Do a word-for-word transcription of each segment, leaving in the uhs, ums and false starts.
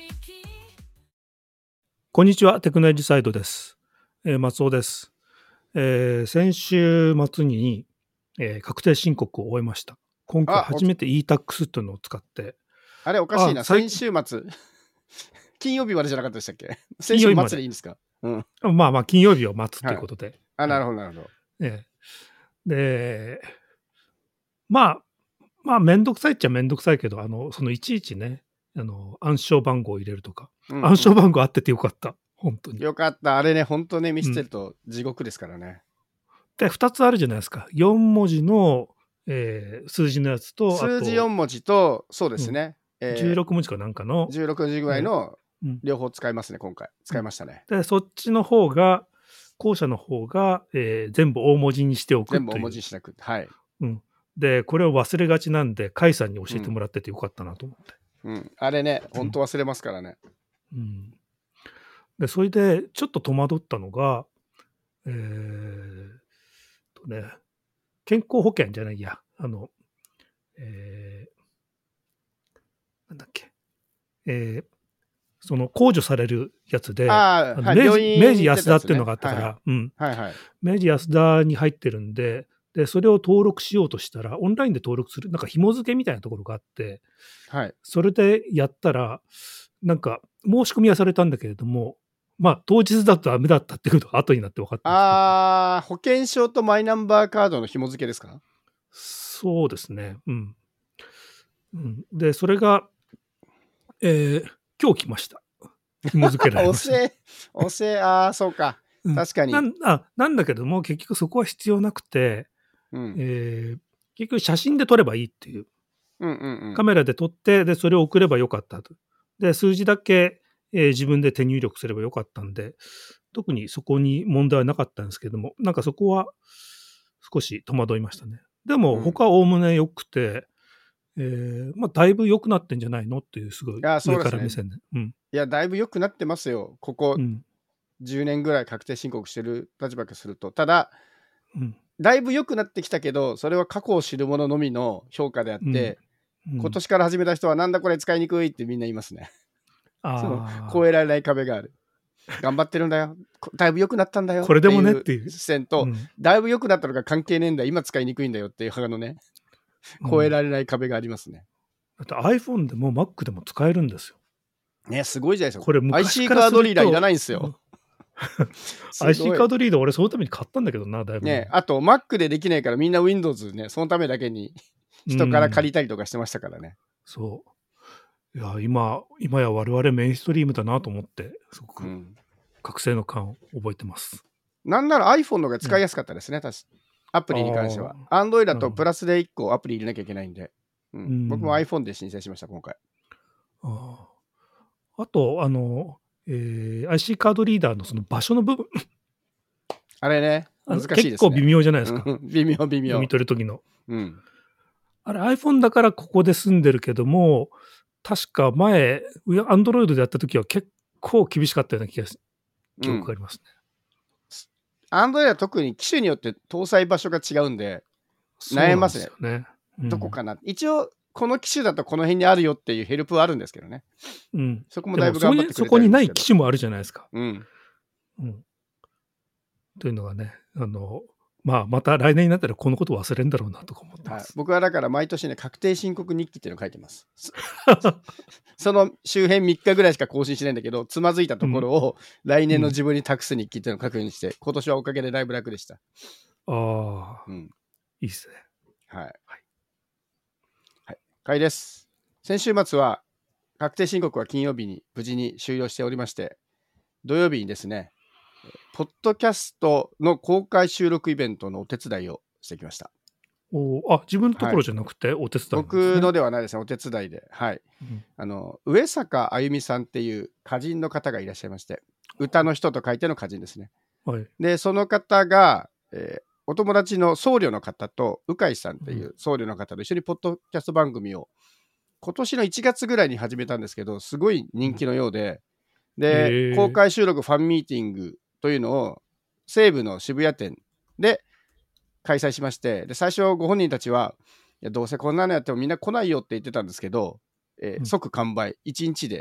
こんにちは、テクノエッジサイドです。えー、松尾です。えー、先週末に、えー、確定申告を終えました。今回初めて イータックス というのを使って。 あれおかしいな、先週末金曜日までじゃなかったでしたっけ？先週末でいいんですか？うん、 まあまあ金曜日を待つということで、はい、 あ、なるほどなるほど、 えー、でまあまあ面倒くさいっちゃ面倒くさいけど、あのそのいちいちね、あの暗証番号を入れるとか、うんうん、暗証番号あっててよかった、本当によかった。あれね、本当ね、見せてると地獄ですからね、 うん、でふたつあるじゃないですか。よんもじの、えー、数字のやつと、 数字よんもじと、そうですね、 うん、えー、じゅうろくもじかなんかのじゅうろくじぐらいの両方使いますね、今回使いましたね。 でそっちの方が後者の方が、えー、全部大文字にしておくという。 全部大文字にしなく、はい、 うん、でこれを忘れがちなんで、甲斐さんに教えてもらっててよかったなと思って、 うんうん、あれね、本当忘れますからね、 うんうん、でそれでちょっと戸惑ったのが、えーとね、健康保険じゃないや、あの、えー、なんだっけ、えー、その控除されるやつで、ああの、はい、明治、明治安田っていうのがあったから、明治安田に入ってるんで、でそれを登録しようとしたら、オンラインで登録する、なんか紐付けみたいなところがあって、 はい、 それでやったら、なんか申し込みはされたんだけれども、まあ、当日だとダメだったっていうことが後になって分かったんですけど、 ああ、保険証とマイナンバーカードの紐付けですか？ そうですね、うん。うん、で、それが、えー、今日来ました。紐付けられました。 おせ、おせ、ああ、そうか。確かに、 うん、なあ。なんだけども、結局そこは必要なくて、うん、えー、結局写真で撮ればいいっていう。 うんうんうん、 カメラで撮って、で、それを送ればよかったと。で、数字だけ、えー、自分で手入力すればよかったんで、特にそこに問題はなかったんですけども、なんかそこは少し戸惑いましたね。でも、他はおおむね良くて、えーまあ、だいぶ良くなってんじゃないのっていう、すごい上から目線で。うん、 いや、だいぶ良くなってますよ。ここじゅうねんぐらい確定申告してる立場からすると。ただ、うん、だいぶ良くなってきたけど、それは過去を知る者のみの評価であって、うんうん、今年から始めた人はなんだこれ使いにくいってみんな言いますね。あその超えられない壁がある。頑張ってるんだよ。だいぶ良くなったんだよ。 これでもねっていう視線と、うん、だいぶ良くなったのが関係ねえんだよ。今使いにくいんだよっていう派のね、超えられない壁がありますね。 だって iPhone でも Mac でも使えるんですよ。 ね、すごいじゃないですか。 これ昔からするとアイシー カードリーダーいらないんですよ。 アイシー カードリーダー俺そのために買ったんだけどな、だいぶね。あと Mac でできないからみんな Windows ね、そのためだけに人から借りたりとかしてましたからね。うん、 そう。いや、今、今や我々メインストリームだなと思って、すごく覚醒の感を覚えてます。 うん、なんなら iPhone の方が使いやすかったですね、確かアプリに関しては。Android だとプラスでいっこアプリ入れなきゃいけないんで。うんうん、僕も iPhone で申請しました、今回。 あ, あと、あの、えー、アイシー カードリーダーのその場所の部分。 あれね、難しいですね。 結構微妙じゃないですか。 微妙、微妙。 読み取るときの。 うん。 あれ iPhone だからここで住んでるけども、確か前、Android でやったときは結構厳しかったような気がし、記憶がありますね。 アンドロイドは特に機種によって搭載場所が違うんで、悩みますね。 ね、うん、 どこかな。一応、この機種だとこの辺にあるよっていうヘルプはあるんですけどね。 うん、 そこもだいぶ頑張ってくれてるんですけど。 そこにない機種もあるじゃないですか。 うんうん、というのがね、あの、まあ、また来年になったらこのことを忘れるんだろうなとか思ってます。 はい、僕はだから毎年ね、確定申告日記っていうのを書いてます。その周辺みっかぐらいしか更新しないんだけど、つまずいたところを来年の自分に託す日記っていうのを書くようにして、うん、今年はおかげでだいぶ楽でした。 ああ、うん、いいっすね。 はい。はい。はい。かいです。先週末は確定申告は金曜日に無事に終了しておりまして、土曜日にですね、ポッドキャストの公開収録イベントのお手伝いをしてきました。 おあ、自分のところじゃなくてお手伝い、ね、はい、 僕のではないですね、お手伝いで。はい。うん、あの、上坂あゆみさんっていう歌人の方がいらっしゃいまして、歌の人と書いての歌人ですね。 はい、 で、その方が、えー、お友達の僧侶の方と、鵜飼さんっていう僧侶の方と一緒にポッドキャスト番組を、今年のいちがつぐらいに始めたんですけど、すごい人気のようで、で、公開収録ファンミーティングというのを西武の渋谷店で開催しまして、で最初ご本人たちはいやどうせこんなのやってもみんな来ないよって言ってたんですけど、えー、即完売いちにちで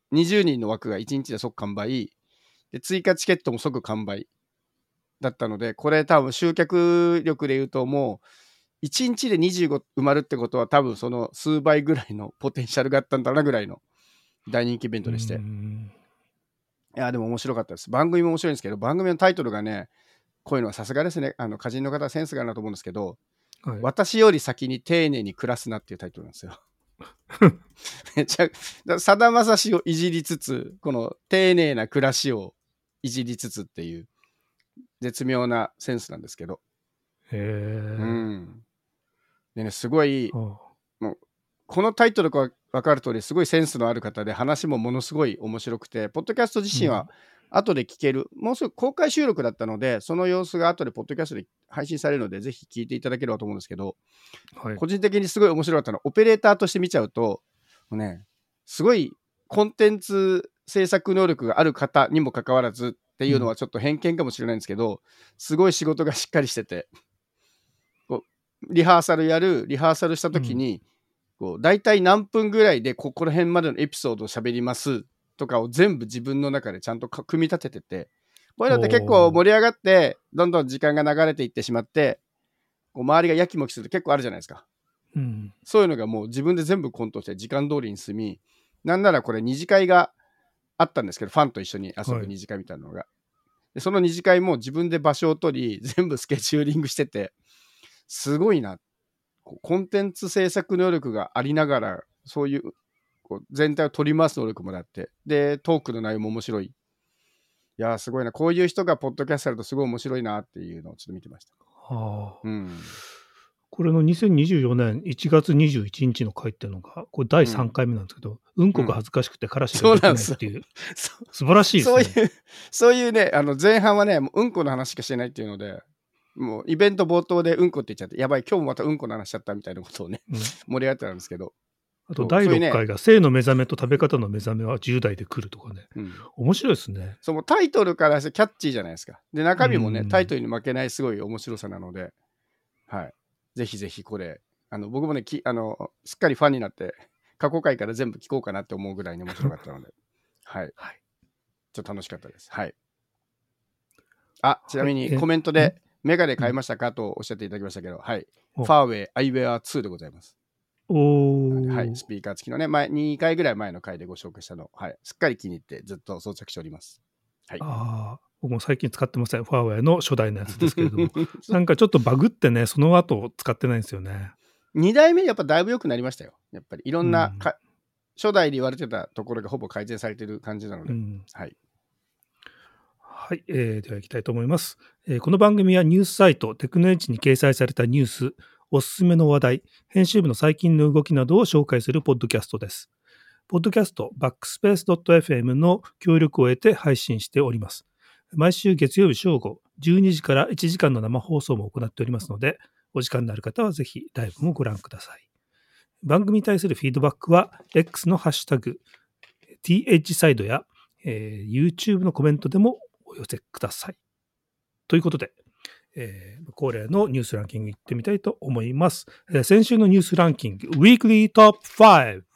にじゅうにんの枠がいちにちで即完売で、追加チケットも即完売だったので、これ多分集客力で言うともういちにちでにじゅうご埋まるってことは多分その数倍ぐらいのポテンシャルがあったんだなぐらいの大人気イベントでして、いやでも面白かったです。番組も面白いんですけど、番組のタイトルがね、こういうのはさすがですね、あの歌人の方はセンスがあるなと思うんですけど、はい、私より先に丁寧に暮らすなっていうタイトルなんですよ。めちゃさだまさしをいじりつつ、この丁寧な暮らしをいじりつつっていう絶妙なセンスなんですけど、 へー、 うん、でね、すごい、もうこのタイトルが分かる通りすごいセンスのある方で、話もものすごい面白くて、ポッドキャスト自身は後で聞ける、うん、もうすぐ公開収録だったので、その様子が後でポッドキャストで配信されるので、ぜひ聞いていただければと思うんですけど、はい、個人的にすごい面白かったのは、オペレーターとして見ちゃうともうね、すごいコンテンツ制作能力がある方にもかかわらずっていうのはちょっと偏見かもしれないんですけど、うん、すごい仕事がしっかりしてて、こうリハーサルやるリハーサルした時に、うん、こう大体何分ぐらいでここら辺までのエピソードを喋りますとかを全部自分の中でちゃんと組み立ててて、こういうのって結構盛り上がってどんどん時間が流れていってしまって、こう周りがやきもきすると結構あるじゃないですか。うん、そういうのがもう自分で全部コントして時間通りに進み、なんならこれ二次会があったんですけど、ファンと一緒に遊ぶ二次会みたいなのが、はい、でその二次会も自分で場所を取り全部スケジューリングしてて、すごいな、コンテンツ制作能力がありながらそういうこう全体を取り回す能力もあって、でトークの内容も面白い、いやすごいな、こういう人がポッドキャストやるとすごい面白いなっていうのをちょっと見てました。はあ、うん、 これのにせんにじゅうよねんいちがつにじゅういちにちの回っていうのがこれだいさんかいめなんですけど、うん、うんこが恥ずかしくてからしができないっていう、うん、素晴らしいですね。 そういうそういうね、あの前半はねもううんこの話しかしてないっていうので、もうイベント冒頭でうんこって言っちゃって、やばい今日もまたうんこの話しちゃったみたいなことをね、うん、盛り上がってたんですけど、 あとだいろっかいが性の目覚めと食べ方の目覚めはじゅう代で来るとかね、うん、面白いですね。 そのタイトルからしてキャッチーじゃないですか。で中身もね、タイトルに負けないすごい面白さなので、はい、ぜひぜひこれあの僕もねきあのすっかりファンになって過去回から全部聞こうかなって思うぐらいに面白かったのではい、はい、ちょっと楽しかったです。はい。あ、ちなみにコメントでメガネ買いましたかとおっしゃっていただきましたけど、はい、ファーウェイアイウェアツーでございます。 おはい、スピーカー付きのね、前にかいぐらい前の回でご紹介したの、はい、すっかり気に入ってずっと装着しております。はい、 ああ、僕も最近使ってません。ファーウェイの初代のやつですけれども、なんかちょっとバグってね、その後使ってないんですよね。 にだいめやっぱだいぶ良くなりましたよ。やっぱりいろんなか、うん、初代で言われてたところがほぼ改善されてる感じなので、うん、はい。 はい、えー、では行きたいと思います、えー。この番組はニュースサイトテクノエッジに掲載されたニュース、おすすめの話題、編集部の最近の動きなどを紹介するポッドキャストです。ポッドキャストバックスペース .fm の協力を得て配信しております。毎週月曜日正午じゅうにじからいちじかんの生放送も行っておりますので、お時間のある方はぜひライブもご覧ください。番組に対するフィードバックは X のハッシュタグ ティーエイチ サイドや、えー、YouTube のコメントでもお寄せください。ということで、えー、恒例のニュースランキングいってみたいと思います。えー、先週のニュースランキング Weekly Top ファイブ。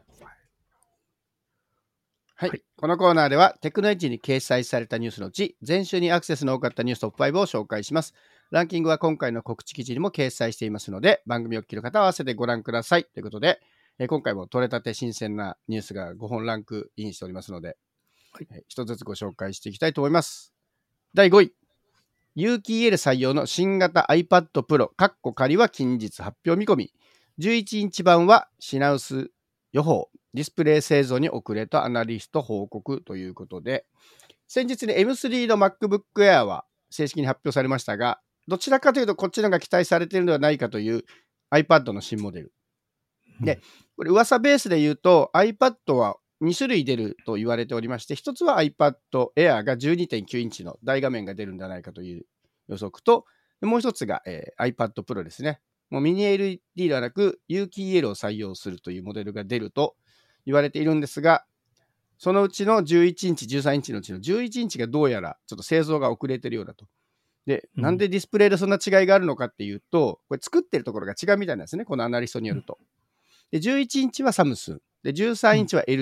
はいはい、このコーナーではテクノエッジに掲載されたニュースのうち前週にアクセスの多かったニューストップファイブを紹介します。ランキングは今回の告知記事にも掲載していますので、番組を聞ける方は合わせてご覧くださいということで、えー、今回も取れたて新鮮なニュースがごほんランクインしておりますので、はい、えー、一つずつご紹介していきたいと思います。だいごい、有機 イーエル 採用の新型 iPad Pro カッコ仮は近日発表見込み。じゅういちインチ版は品薄予報、ディスプレイ製造に遅れとアナリスト報告ということで、先日に エムスリー の MacBook Air は正式に発表されましたが、どちらかというとこっちのが期待されているのではないかという iPad の新モデル、うん、でこれ噂ベースで言うと iPad はに種類出ると言われておりまして、一つは iPad Air が じゅうにてんきゅうインチの大画面が出るんじゃないかという予測と、もう一つが、えー、iPad Pro ですね。もうミニ エルイーディー ではなく有機 イーエル を採用するというモデルが出ると言われているんですが、そのうちのじゅういちインチ、じゅうさんインチのうちのじゅういちインチがどうやらちょっと製造が遅れているようだと。で、うん、なんでディスプレイでそんな違いがあるのかっていうと、これ作ってるところが違うみたいなんですね、このアナリストによると。で、じゅういちインチはサムスン、でじゅうさんインチは エルジー、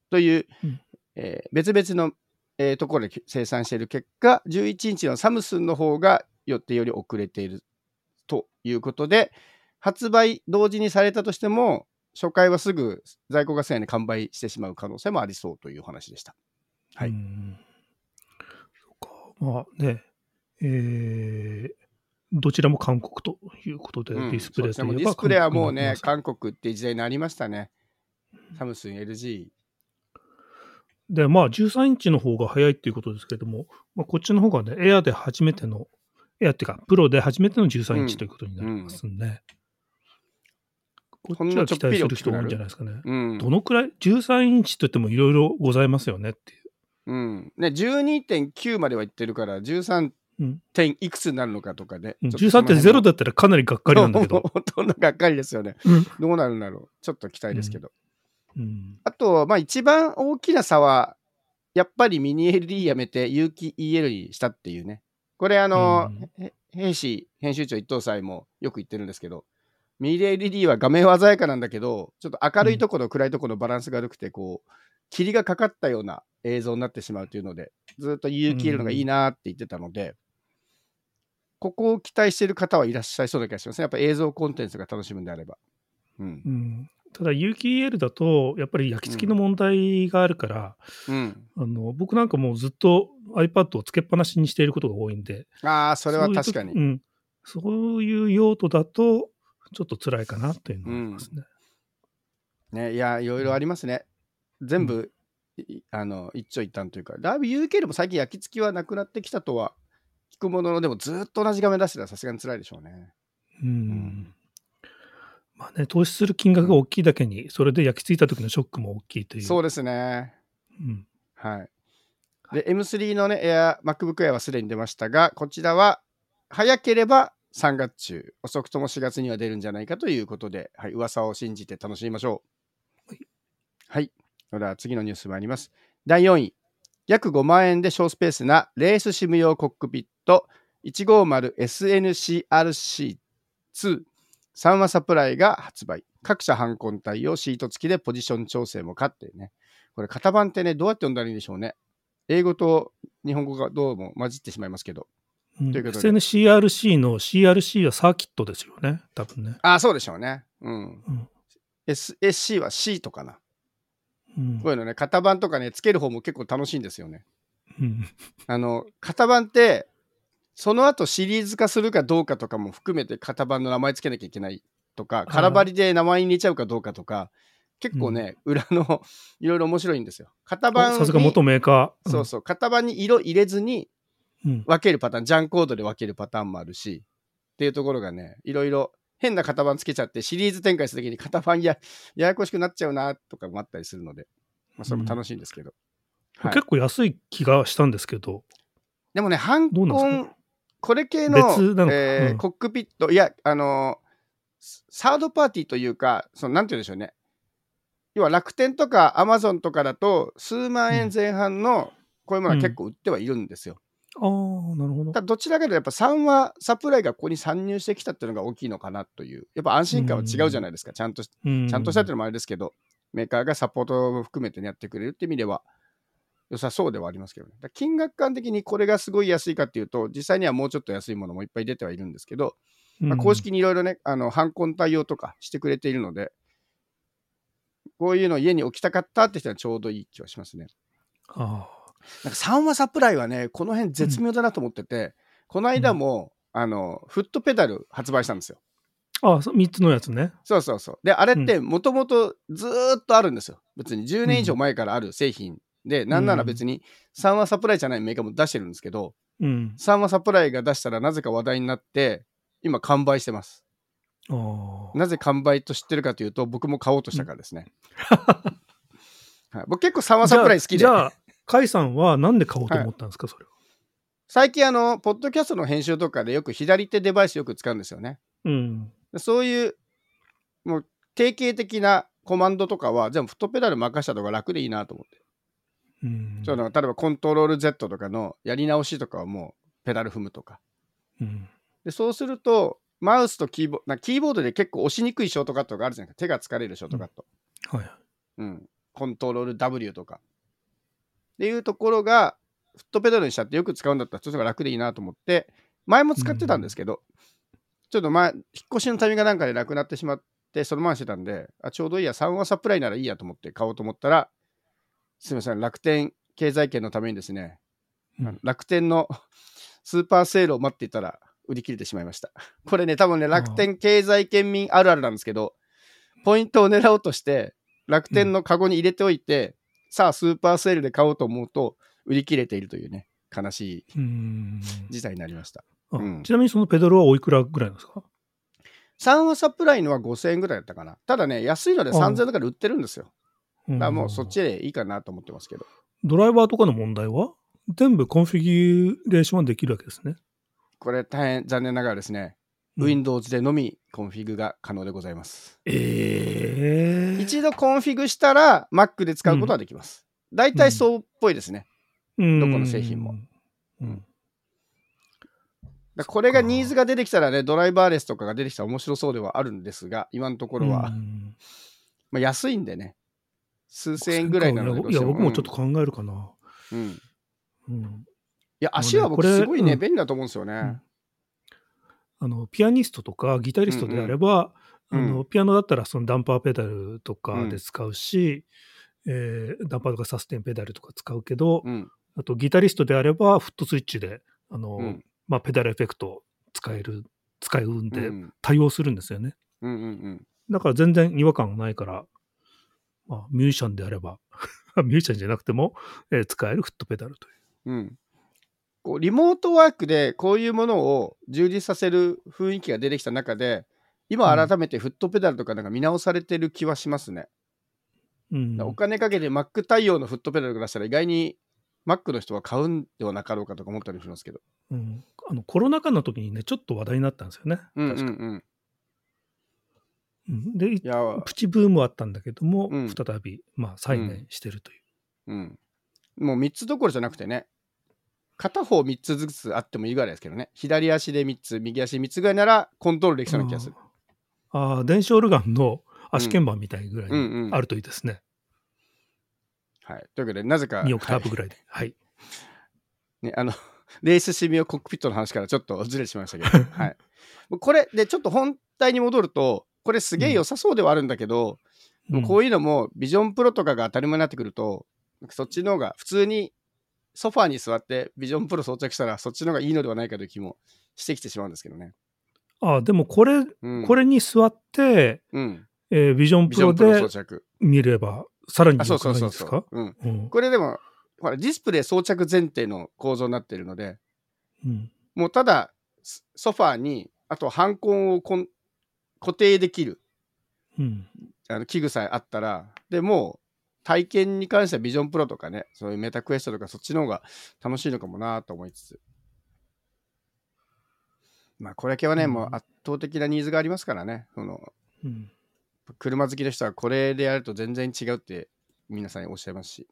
という、 うんえー別々の、えーところで生産している結果、じゅういちインチのサムスンの方が予定より遅れているということで、発売同時にされたとしても、初回はすぐ在庫がせやに完売してしまう可能性もありそうというお話でした。はい。 うんそうか。まあね、えーどちらも韓国ということで、 うんディスプそうですね。もうレイといえばディスプレイは韓国もうね、 になってます。 韓国っていう時代になりましたね。サムスン エルジで、まあ、じゅうさんインチの方が早いっていうことですけれども、まあ、こっちの方がね、エアで初めての、エアっていうか、プロで初めてのじゅうさんインチということになりますんで、こっほんちは期のちょっぴり待する人多いん大きくなる。 じゃないですかね。 うんどのくらい ?じゅうさんインチといってもいろいろございますよねっていう。 うんね、じゅうにてんきゅうまではいってるから、じゅうさんうん点いくつになるのかとかで、 うん、 ちょっとじゅうさんてんゼロその辺もだったらかなりがっかりなんだけど。 ほとんどがっかりですよね。 うんどうなるんだろう。ちょっと期待ですけど。 うんあと、まあ一番大きな差は、やっぱりミニ エルイーディー やめて有機 イーエル にしたっていうね。これあの、 うんへ兵士編集長一等斎もよく言ってるんですけど、ミニ エルイーディー は画面は鮮やかなんだけど、ちょっと明るいところ、暗いところのバランスが悪くて、こう、霧がかかったような映像になってしまうというので、ずっと有機 イーエル のがいいなって言ってたので、ここを期待している方はいらっしゃいそうな気がしますね。やっぱ映像コンテンツが楽しむんであれば。うんう。んただ、有機 イーエル だと、やっぱり焼き付きの問題があるから、 うん。 あの僕なんかもうずっと iPad をつけっぱなしにしていることが多いんで、 ああ、それは確かに。 そういう時、うん、そういう用途だと、ちょっと辛いかなというのはありますね。 ね、いや、いろいろありますね。全部、いあの一長一短というか、だいぶ ユーケー でも最近焼き付きはなくなってきたとは聞くものの、でもずっと同じ画面出してたらさすがに辛いでしょうね。 うんうんまあね、投資する金額が大きいだけに、それで焼き付いた時のショックも大きいという。 そうですね。 うんはい。で、エムスリー のね、Air、MacBook Air はすでに出ましたが、こちらは早ければさんがつ中、遅くともしがつには出るんじゃないかということで、はい、噂を信じて楽しみましょう。 はい。 はい。それでは次のニュース参ります。だいよんい。約ごまんえんで小スペースなレースシム用コックピット いちごーまるエスエヌシーアールシーツー さんわサプライが発売。各社ハンコン対応シート付きでポジション調整もかってね。これ型番ってね、どうやって読んだらいいんでしょうね。英語と日本語がどうも混じってしまいますけど。 うんということでエスエヌシーアールシー の シーアールシー はサーキットですよね、多分ね。 ああ、そうでしょうね。うん。 うんエスエスシー はシートかな。 うんこういうのね、型番とかね、つける方も結構楽しいんですよね。 うんあの、型番って、その後シリーズ化するかどうかとかも含めて型番の名前つけなきゃいけないとか、空張りで名前に入れちゃうかどうかとか、結構ね、裏のいろいろ面白いんですよ。型番に、 おさすが元メーカー。 そうそう、型番に色入れずにうん分けるパターン、ジャンコードで分けるパターンもあるし、っていうところがね、いろいろ変な型番つけちゃってシリーズ展開するときに型番やややこしくなっちゃうなとかもあったりするので、まあ、それも楽しいんですけど。はい結構安い気がしたんですけど、 でもね、ハンどうなんコンですか、 これ系の、 別なのかうんえーコックピット、いや、あのーサードパーティーというか、そのなんて言うんでしょうね。要は楽天とかアマゾンとかだと、数万円前半のこういうものは結構売ってはいるんですよ。 ああ、なるほど。 ただどちらかというとやっぱさんわサプライがここに参入してきたっていうのが大きいのかなという。やっぱ安心感は違うじゃないですか。ちゃんと、ちうんゃんとしたっていうのもあれですけど、メーカーがサポートも含めて、ね、やってくれるって意味では良さそうではありますけどね。だから金額感的にこれがすごい安いかっていうと、実際にはもうちょっと安いものもいっぱい出てはいるんですけど、まあ、公式にいろいろね、あの、ハンコン対応とかしてくれているので、こういうのを家に置きたかったって人はちょうどいい気はしますね。 あなんかさんわサプライはね、この辺絶妙だなと思ってて、この間も、あの、フットペダル発売したんですよ。 あ、みっつのやつね。 そうそうそう。で、あれってもともとずーっとあるんですよ。別にじゅうねん以上前からある製品で、なんなら別にさんわサプライじゃないメーカーも出してるんですけど、 うん。 さんわサプライが出したらなぜか話題になって、今完売してます。 ああ。 なぜ完売と知ってるかというと、僕も買おうとしたからですね。はい、僕結構さんわサプライ好きで。 じゃあ、甲斐さんはなんで買おうと思ったんですか、はい、それは。 最近あの、ポッドキャストの編集とかでよく左手デバイスよく使うんですよね。 うん。 そういう、もう定型的なコマンドとかは、全部フットペダル任した方が楽でいいなと思って。うん、その例えばコントロール Z とかのやり直しとかはもうペダル踏むとか。うん、でそうすると、マウスとキーボード、なキーボードで結構押しにくいショートカットがあるじゃないですか。手が疲れるショートカット。 うん、はい。 うん。 コントロール ダブリュー とかっていうところがフットペダルにしちゃってよく使うんだったらそっちが楽でいいなと思って前も使ってたんですけど、うん、ちょっと前引っ越しのタイミングがなんかでなくなってしまってそのまましてたんであちょうどいいやさんわサプライならいいやと思って買おうと思ったらすみません楽天経済圏のためにですね、うん、楽天のスーパーセールを待っていたら売り切れてしまいました。これね多分ね楽天経済圏民あるあるなんですけどポイントを狙おうとして楽天のカゴに入れておいて、うん、さあスーパーセールで買おうと思うと売り切れているというね悲しい事態になりました。 うん、ちなみにそのペダルはおいくらぐらいなんですか？ さんわサプライのはごせんえんぐらいだったかな。ただね安いのでさんぜんえんだから売ってるんですよ。だからもうそっちでいいかなと思ってますけど。 ドライバーとかの問題は全部コンフィギュレーションはできるわけですね。 これ大変残念ながらですね、うん、Windows でのみコンフィグが可能でございます。 えー、 一度コンフィグしたら Mac で使うことはできます。だいたいそうっぽいですね、うん、どこの製品も、うん、だこれがニーズが出てきたらねドライバーレスとかが出てきたら面白そうではあるんですが今のところは、まあ、安いんでね数千円ぐらいなのでいや僕もちょっと考えるかな。 うんうん、いや足は僕すごいね、うん、便利だと思うんですよね、うん、 あのピアニストとかギタリストであれば、うんうん、あのピアノだったらそのダンパーペダルとかで使うし、うんえー、ダンパーとかサステンペダルとか使うけど、うん、あとギタリストであればフットスイッチであの、うんまあ、ペダルエフェクト使える使うんで対応するんですよね、うんうんうん、だから全然違和感がないから、まあ、ミュージシャンであればミュージシャンじゃなくても、えー、使えるフットペダルという、うん、 こうリモートワークでこういうものを充実させる雰囲気が出てきた中で今改めてフットペダルとかなんか見直されてる気はしますね、うん、お金かけて Mac 対応のフットペダルが出したら意外に Mac の人は買うんではなかろうかとか思ったりしますけど、 うん、あのコロナ禍の時にねちょっと話題になったんですよね、うんうんうん、確か、うん、でプチブームはあったんだけども、うん、再び、まあ、再燃してるという、 うんうん、もうみっつどころじゃなくてね片方みっつずつあってもいいぐらいですけどね左足でみっつ右足みっつぐらいならコントロールできそうな気がする。 ああ電子オルガンの足鍵盤みたいぐらいにあるといいですね、 うんうんうん、はいというわけでなぜかにオクターブぐらいではい、 ね、あのレースシミオコックピットの話からちょっとずれてしまいましたけど、はい、これでちょっと本題に戻るとこれすげえ良さそうではあるんだけど、うん、こういうのもビジョンプロとかが当たり前になってくるとそっちの方が普通にソファーに座ってビジョンプロ装着したらそっちの方がいいのではないかという気もしてきてしまうんですけどね。 ああでもこれ、うん、これに座って、うんえー、ビジョンプロで見ればさらに良くないですか？ これでもほらディスプレイ装着前提の構造になっているので、うん、もうただソファーにあとハンコンをこん固定できる、うん、あの器具さえあったらでもう体験に関してはビジョンプロとかねそういうメタクエストとかそっちの方が楽しいのかもなと思いつつまあこれだけはね、うん、もう圧倒的なニーズがありますからねその、うん、車好きの人はこれでやると全然違うって皆さんおっしゃいますし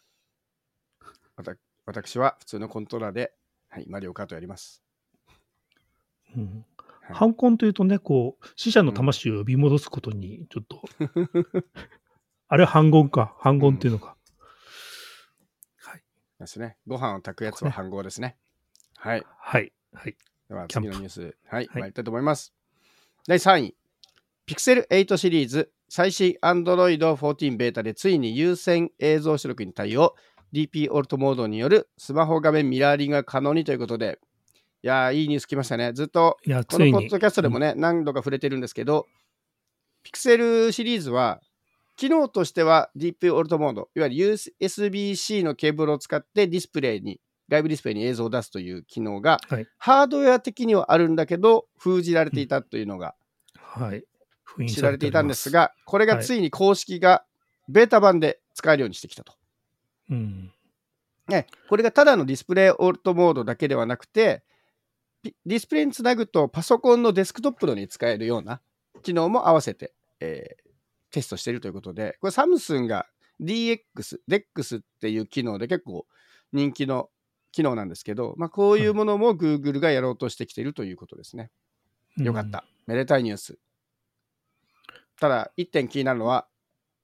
私は普通のコントローラーで、はい、マリオカートやります、 うんはい、ハンコンというとねこう死者の魂を呼び戻すことにちょっと、うんあれは反言か。反言っていうのか。 うん、はい。ですね。ご飯を炊くやつは反言ですね。はい。 はい。はい。 では次のニュース、はい、はい、参りたいと思います。だいさんい。Pixel エイトシリーズ最新 Android フォーティーンベータでついに有線映像出力に対応。ディーピー オルトモードによるスマホ画面ミラーリングが可能にということで。いやー、いいニュース来ましたね。ずっとこのポッドキャストでもね、うん、何度か触れてるんですけど、Pixel シリーズは機能としては ディーピー オルトモード、いわゆる ユーエスビーシー のケーブルを使ってディスプレイに、外部ディスプレイに映像を出すという機能が、はい、ハードウェア的にはあるんだけど、封じられていたというのが、 うんはい、 知られていたんですが、これがついに公式がベータ版で使えるようにしてきたと。うんね、これがただのディスプレイオルトモードだけではなくて、ディスプレイにつなぐとパソコンのデスクトップのに使えるような機能も合わせて、えーテストしているということで、これサムスンが ディーエックス、デックス っていう機能で結構人気の機能なんですけど、まあ、こういうものも Google がやろうとしてきているということですね。よかった。めでたいニュース。ただ、一点気になるのは、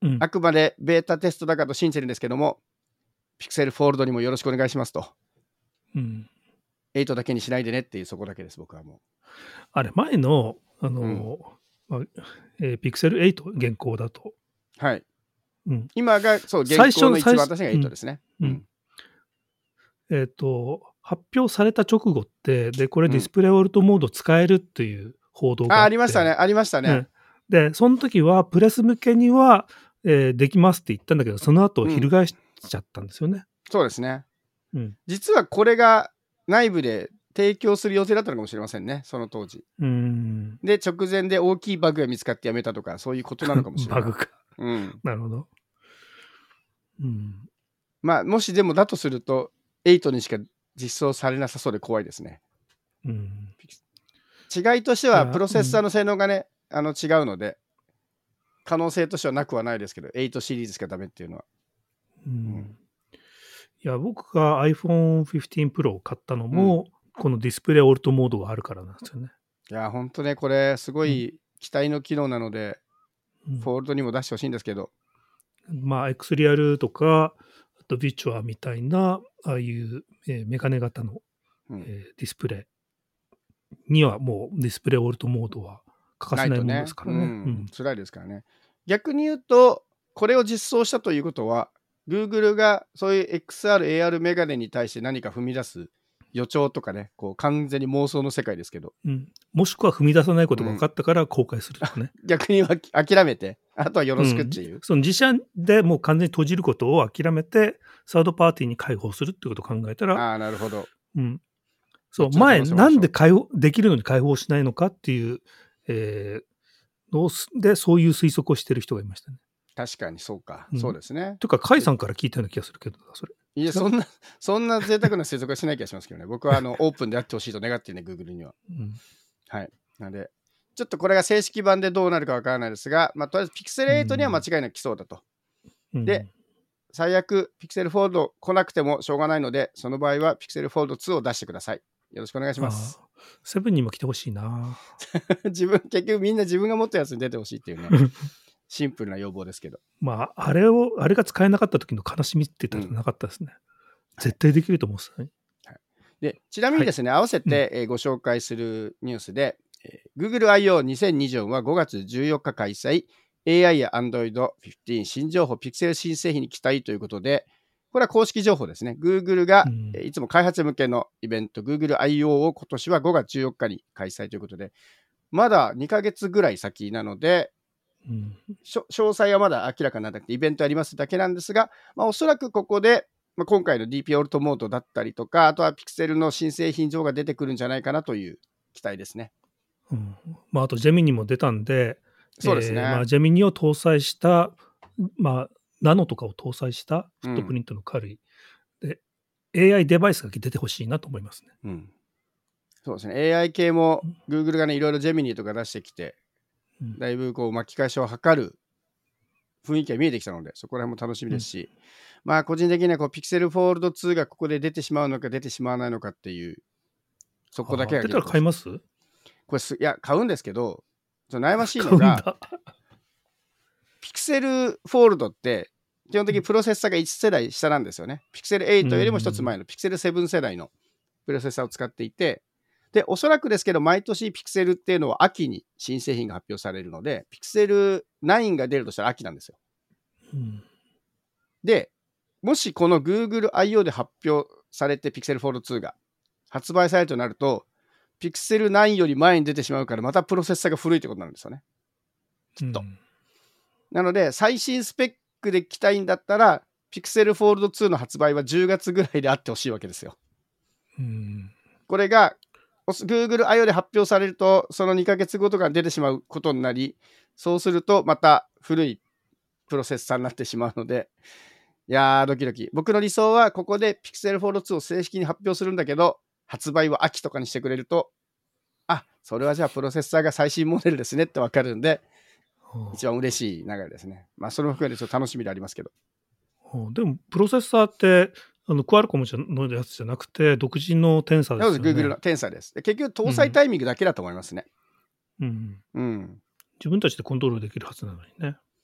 うん、 あくまでベータテストだからと信じてるんですけども、ピクセルフォールドにもよろしくお願いしますと。 うん、 エイトだけにしないでねっていう、そこだけです、僕はもあれ、前の、あの、 うんまあえー、ピクセルエイト現行だと。 う。はい。 うん、 今が、そう、現最初行の一番最私がエイトですね。 うんうん。 えっ、と、発表された直後って、で、これうんディスプレイオルトモード使えるっていう報道があ、 あって。 ありましたね、ありましたね。 うんで、その時はプレス向けには、えーできますって言ったんだけど、その後うん翻しちゃったんですよね。 そうですね。 うん。 実はこれが内部で提供する予定だったのかもしれませんね、その当時。 うーん。 で、直前で大きいバグが見つかってやめたとか、そういうことなのかもしれない。 バグか。 うん。 なるほど。うん。 まあ、もしでもだとすると、エイトにしか実装されなさそうで怖いですね。 うん。 違いとしては、 いやプロセッサーの性能がね、あの違うので、可能性としてはなくはないですけど、エイトシリーズしかダメっていうのは。 うんうんいや、僕が iPhone フィフティーン Pro を買ったのも、このディスプレイオルトモードがあるからなんですよね。 いや、ほんとね、これ、すごい期待の機能なので、 うんフォールドにも出してほしいんですけど、 まあ、X リアルとか、あとビチュアみたいな、ああいう、えーメガネ型の、 うんえーディスプレイにはもうディスプレイオルトモードは欠かせないものですからね。 ううんん辛いですからね。逆に言うと、これを実装したということは、Google がそういう エックスアール、エーアール メガネに対して何か踏み出す予兆とかね、こう完全に妄想の世界ですけど、 うんもしくは踏み出さないことが分かったから公開するとかね。 逆には諦めて、あとはよろしくっていう。 んその自社でもう完全に閉じることを諦めて、サードパーティーに開放するっていうことを考えたら、 ああ、なるほど。 うん、そうちょっと前、 試してみましょうなんで開放できるのに開放しないのかっていう、えーので、そういう推測をしてる人がいましたね。 確かにそうか。 うんそうですね。 というか、甲斐さんから聞いたような気がするけど、それ。 いや、 違うそんな、そんな贅沢な推測はしない気がしますけどね。僕はあのオープンであってほしいと願っているね、Google には。 うんはい。なので、ちょっとこれが正式版でどうなるかわからないですが、まあ、とりあえず Pixel エイトには間違いなく来そうだと。 うんで、最悪 Pixel Fold 来なくてもしょうがないので、その場合は Pixel Fold ツーを出してください。よろしくお願いします。 あーセブンにも来てほしいな。 自分、結局みんな自分が持ったやつに出てほしいっていうね、シンプルな要望ですけど。 まあ、あれを、あれが使えなかった時の悲しみって言ったらなかったですね。絶対できると思うんですよね。 でちなみにですね、合わせて、えーご紹介するニュースで、えー Google アイオーにせんにじゅうよん はごがつじゅうよっか開催、エーアイ や Android フィフティーン 新情報、Pixel 新製品に期待ということで、これは公式情報ですね。Google が、 うんえーいつも開発向けのイベント、Google アイオー を今年はごがつじゅうよっかに開催ということで、まだにかげつぐらい先なので、 うんしょ詳細はまだ明らかにならなくて、イベントやりますだけなんですが、まあ、おそらくここで、まあ、今回の ディーピー オルトモードだったりとか、あとは Pixel の新製品情報が出てくるんじゃないかなという期待ですね。 うんまあ、あと、ジェミニも出たんで、 そうですね。 えーまあ、ジェミニを搭載した、まあ、ナノとかを搭載したフットプリントの軽い、で エーアイ デバイスが出てほしいなと思いますね。 うん、そうですね。エーアイ 系も Google がね、いろいろジェミニとか出してきて、 うんだいぶこう巻き返しを図る雰囲気が見えてきたので、そこら辺も楽しみですし、まあ個人的にはこう Pixel Fold ツーがここで出てしまうのか出てしまわないのかっていう、そこだけがあー出たら買いますこれすいや買うんですけど、ちょっと悩ましい買うんのがだ。 ピクセルフォールドって基本的にプロセッサーがいち世代下なんですよね。ピクセルエイトよりも一つ前のピクセルセブン世代のプロセッサーを使っていて、でおそらくですけど毎年ピクセルっていうのは秋に新製品が発表されるので、ピクセルナインが出るとしたら秋なんですよ。 うんでもしこの Google アイオー で発表されて Pixel Fold ツーが発売されるとなると、Pixel ナインより前に出てしまうからまたプロセッサーが古いってことなんですよね。きっと。 うんなので最新スペックで来たいんだったら Pixel Fold ツーの発売はじゅうがつぐらいであってほしいわけですよ。 うんこれが Google アイオー で発表されるとそのにかげつごとか出てしまうことになり、そうするとまた古いプロセッサーになってしまうので、いやードキドキ。僕の理想はここで Pixel Fold ツーを正式に発表するんだけど、発売は秋とかにしてくれると、あ、それはじゃあプロセッサーが最新モデルですねってわかるんで、一番嬉しい流れですね。まあそれも含めてちょっと楽しみでありますけど。 でも、プロセッサーってあのクアルコムのやつじゃなくて、独自のテンサーですよね。 Google のテンサーです。で結局搭載タイミングだけだと思いますね。 うん、 うん。 自分たちでコントロールできるはずなのにね。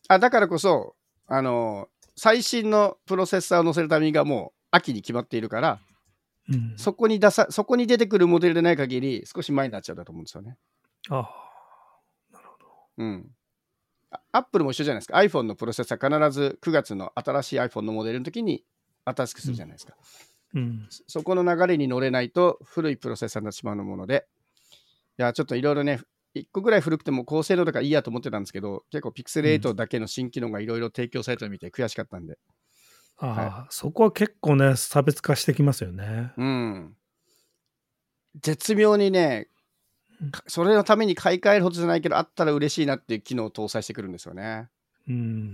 あだからこそ、あの最新のプロセッサーを載せるタイミングがもう秋に決まっているから、 うん、 そこに出さそこに出てくるモデルでない限り少し前になっちゃうだと思うんですよね。 ああ、なるほど。 うん。アップルも一緒じゃないですか。 iPhone のプロセッサー必ずくがつの新しい iPhone のモデルの時に新しくするじゃないですか、 うん、 そ, そこの流れに乗れないと古いプロセッサーになってしまうもので、いやちょっといろいろねいっこぐらい古くても高性能だからいいやと思ってたんですけど、結構 Pixel エイトだけの新機能がいろいろ提供されたのを見て悔しかったんで、 ああ、 はい、 そこは結構ね差別化してきますよね。 うん、絶妙にねそれのために買い替えるほどじゃないけどあったら嬉しいなっていう機能を搭載してくるんですよね。 うん、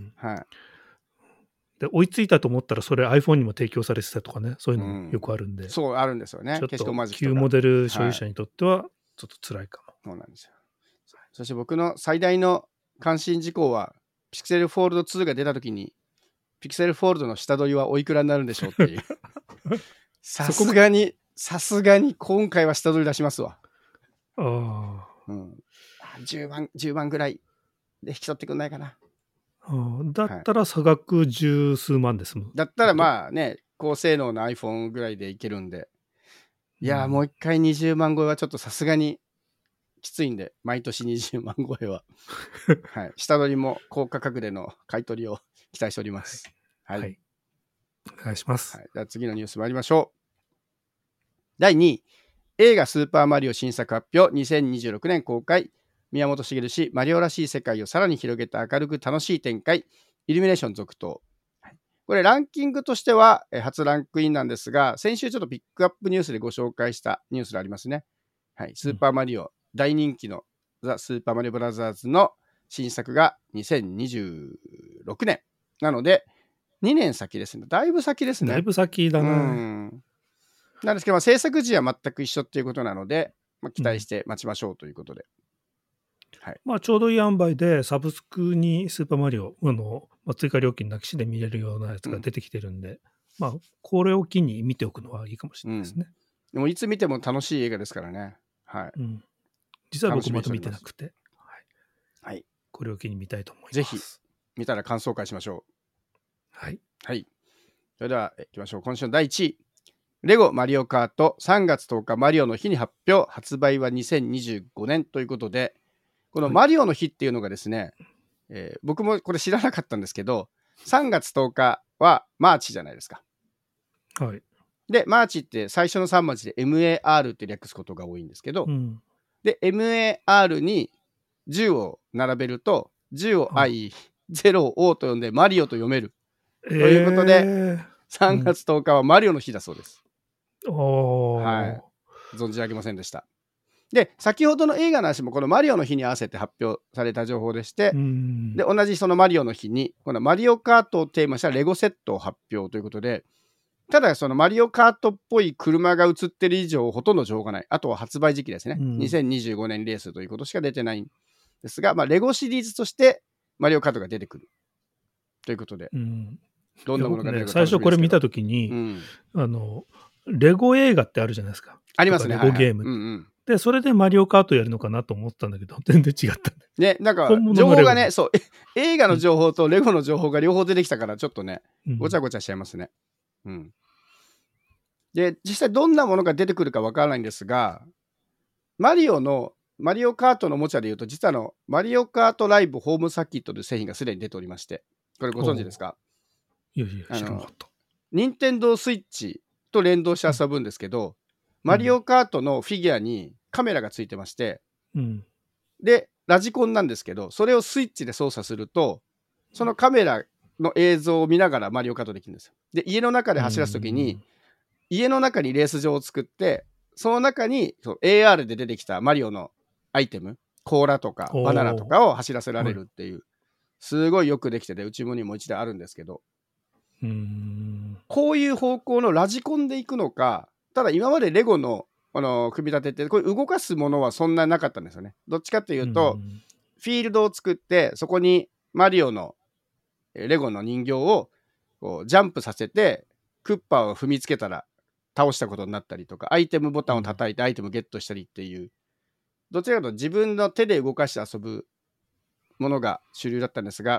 はい。 で追いついたと思ったらそれ iPhone にも提供されてたとかね、そういうのもよくあるんで、 うん、そうあるんですよね。 ちょっ消しゴムとマジックとか旧モデル所有者にとってはちょっと辛いかも。 はい、そうなんですよ。そして僕の最大の関心事項は Pixel Fold ツーが出た時に Pixel Fold の下取りはおいくらになるんでしょうっていうさすがにさすがに今回は下取り出しますわ。 ああ、 うん、じゅうまんじゅうまんぐらいで引き取ってくんないかな。 だったら差額十数万ですもん、はい、 だったらまあね高性能な iPhone ぐらいでいけるんで、いや、うん、もう一回にじゅうまん超えはちょっとさすがにきついんで、毎年にじゅうまん超えは、はい、下取りも高価格での買い取りを期待しております。はい、はい、 お願いします。 はい、では次のニュース参りましょう。だいにい、映画スーパーマリオ新作発表、にせんにじゅうろくねん公開。宮本茂氏、マリオらしい世界をさらに広げた明るく楽しい展開、イルミネーション続投。これランキングとしては初ランクインなんですが、先週ちょっとピックアップニュースでご紹介したニュースがありますね。はい、スーパーマリオ、うん、大人気のザ・スーパーマリオブラザーズの新作がにせんにじゅうろくねんなのでにねん先ですね。だいぶ先ですね。 だいぶ先だね。 うんなんですけど、まあ、制作時は全く一緒っていうことなので、まあ、期待して待ちましょうということで、うん、はい、 まあ、ちょうどいい塩梅でサブスクにスーパーマリオの、まあ、追加料金なきしで見れるようなやつが出てきてるんで、うん、まあこれを機に見ておくのはいいかもしれないですね。 うん、でもいつ見ても楽しい映画ですからね。はい、うん、 実は僕まだ見てなくて、 はいはい、 これを機に見たいと思います。 ぜひ見たら感想会しましょう。 はい、 はい、それではいきましょう。今週のだいいちい、レゴマリオカートさんがつとおかマリオの日に発表、発売はにせんにじゅうごねんということで、このマリオの日っていうのがですね、はい、えー、僕もこれ知らなかったんですけど、さんがつとおかはマーチじゃないですか。 はい。 で、マーチって最初のさん文字で エムエーアール って略すことが多いんですけど、うん、で、エムエーアール にじゅうを並べると、じゅうを I、ゼロを O と呼んでマリオと読める。えー、ということで、さんがつとおかはマリオの日だそうです。うん、はい。存じ上げませんでした。で、先ほどの映画の話もこのマリオの日に合わせて発表された情報でして、で、同じそのマリオの日に、このマリオカートをテーマしたレゴセットを発表ということで、ただそのマリオカートっぽい車が映ってる以上ほとんど情報がない。あとは発売時期ですね。うん、にせんにじゅうごねんレースということしか出てないんですが、まあ、レゴシリーズとしてマリオカートが出てくるということで、うん、 どんなものが出てくるか、ね、最初これ見たときに、うん、あのレゴ映画ってあるじゃないですか。 ありますね。 レゴゲーム、はいはい、うんうん、でそれでマリオカートやるのかなと思ったんだけど全然違ったね。なんか情報がね、そう映画の情報とレゴの情報が両方出てきたからちょっとね、うん、ごちゃごちゃしちゃいますね。うん。で実際どんなものが出てくるかわからないんですが、マリオのマリオカートのおもちゃでいうと、実はのマリオカートライブホームサーキットという製品がすでに出ておりまして、これご存知ですか？ いやいや知らなかった。 任天堂スイッチと連動して遊ぶんですけど、うん、マリオカートのフィギュアにカメラがついてまして、うん、でラジコンなんですけど、それをスイッチで操作するとそのカメラの映像を見ながらマリオカートできるんですよ。で家の中で走らすときに、うん、家の中にレース場を作って、その中にそう エーアール で出てきたマリオのアイテム、甲羅とかバナナとかを走らせられるっていう、すごいよくできてて、うちもにも一台あるんですけど、うーん、こういう方向のラジコンでいくのか、ただ今までレゴの、あの組み立てってこれ動かすものはそんななかったんですよね。どっちかっていうと、フィールドを作ってそこにマリオのレゴの人形をこうジャンプさせてクッパを踏みつけたら倒したことになったりとか、アイテムボタンを叩いてアイテムゲットしたりっていう、どちらかというと自分の手で動かして遊ぶものが主流だったんですが、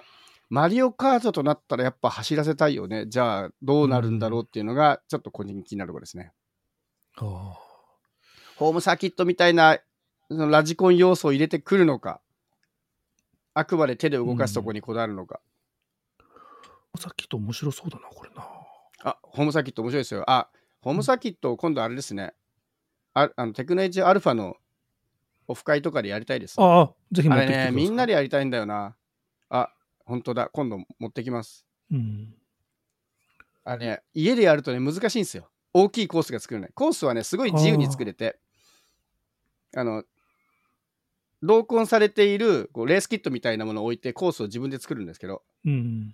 マリオカートとなったらやっぱ走らせたいよね。じゃあどうなるんだろうっていうのがちょっと個人的に気になるところですね。 ああ。 ホームサーキットみたいなそのラジコン要素を入れてくるのか、あくまで手で動かすとこにこだわるのか。 さっきと面白そうだな、これな。 あ、ホームサーキット面白いですよ。あ、ホームサーキット今度あれですね。ああのテクノエッジアルファのオフ会とかでやりたいです、ね。 ああ、ぜひ持あれね、 ってきてください。 みんなでやりたいんだよな。あ、本当だ。今度持ってきます。 うん。 あれね、家でやるとね、難しいんですよ。大きいコースが作れない。コースはね、すごい自由に作れて、あの、同梱されているこうレースキットみたいなものを置いてコースを自分で作るんですけど、 うん、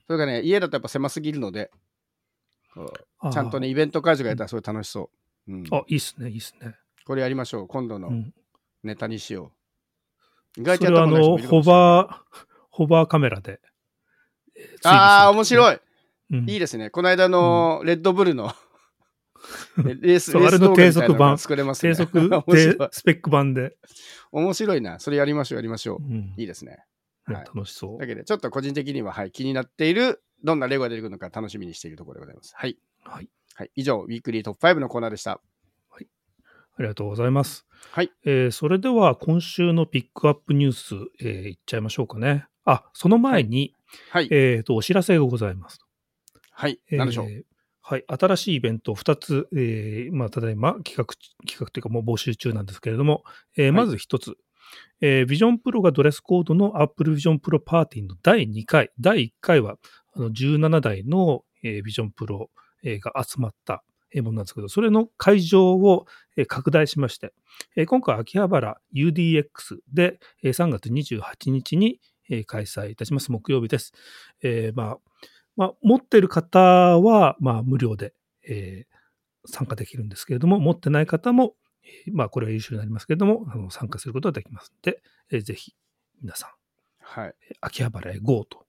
それがね、家だとやっぱ狭すぎるので、こうちゃんとね、イベント会場がやったらすごい楽しそう。うん、 あ、いいっすね、いいっすね。 これやりましょう。今度のネタにしよう。 意外とやったことない人もいるかもしれない。それはあの、ホバー、ホバーカメラで。 ああ、面白い、 うん。 いいですね。この間のレッドブルの、 うん、レース、レース動画みたいなのが作れますね。 低速でスペック版で。 面白いな。それやりましょう、やりましょう。うん、いいですね。 はい、楽しそう。 だけど、ちょっと個人的には、はい、気になっている、どんなレゴが出てくるのか楽しみにしているところでございます。はい。 はい。 はい、以上、ウィークリートップファイブのコーナーでした。 はい。ありがとうございます。 はい。 えー、それでは、今週のピックアップニュース、えー、いっちゃいましょうかね。あ、その前に、 はい。 えっと、お知らせがございます。 はい。何でしょう。えーはい、新しいイベントふたつ、えーまあ、ただいま企画、企画というかもう募集中なんですけれども、えーはい、まずひとつ、えー、ビジョンプロがドレスコードの Apple Vision Pro パーティーのだいにかい、だいいっかいはあのじゅうななだいの、えー、ビジョンプロ、えー、が集まったものなんですけど、それの会場を、えー、拡大しまして、えー、今回秋葉原 ユーディーエックス で、えー、さんがつにじゅうはちにちに、えー、開催いたします。木曜日です。えーまあまあ、持っている方は、まあ、無料で、えー、参加できるんですけれども、持ってない方も、えー、まあ、これは優秀になりますけれども、あの参加することができますので、えー、ぜひ皆さん、 はい、 秋葉原へ ゴー と。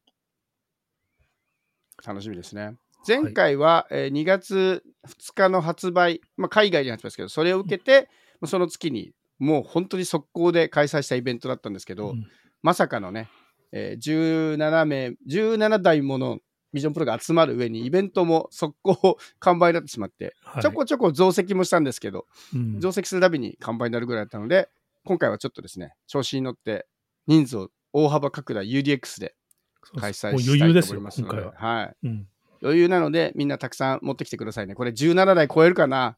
楽しみですね。前回は、はい、えー、にがつふつかの発売、まあ、海外に発売ですけど、それを受けて、うん、その月にもう本当に速攻で開催したイベントだったんですけど、うん、まさかのね、えー、じゅうななめい、じゅうななだいものビジョンプロが集まる上にイベントも速攻完売になってしまって、はい、ちょこちょこ増席もしたんですけど、うん、増席するたびに完売になるぐらいだったので、今回はちょっとですね、調子に乗って人数を大幅拡大 ユーディーエックス で開催したいと思いますので、 余裕ですよ、今回は。はい、 うん。 余裕なのでみんなたくさん持ってきてくださいね。これじゅうななだい超えるかな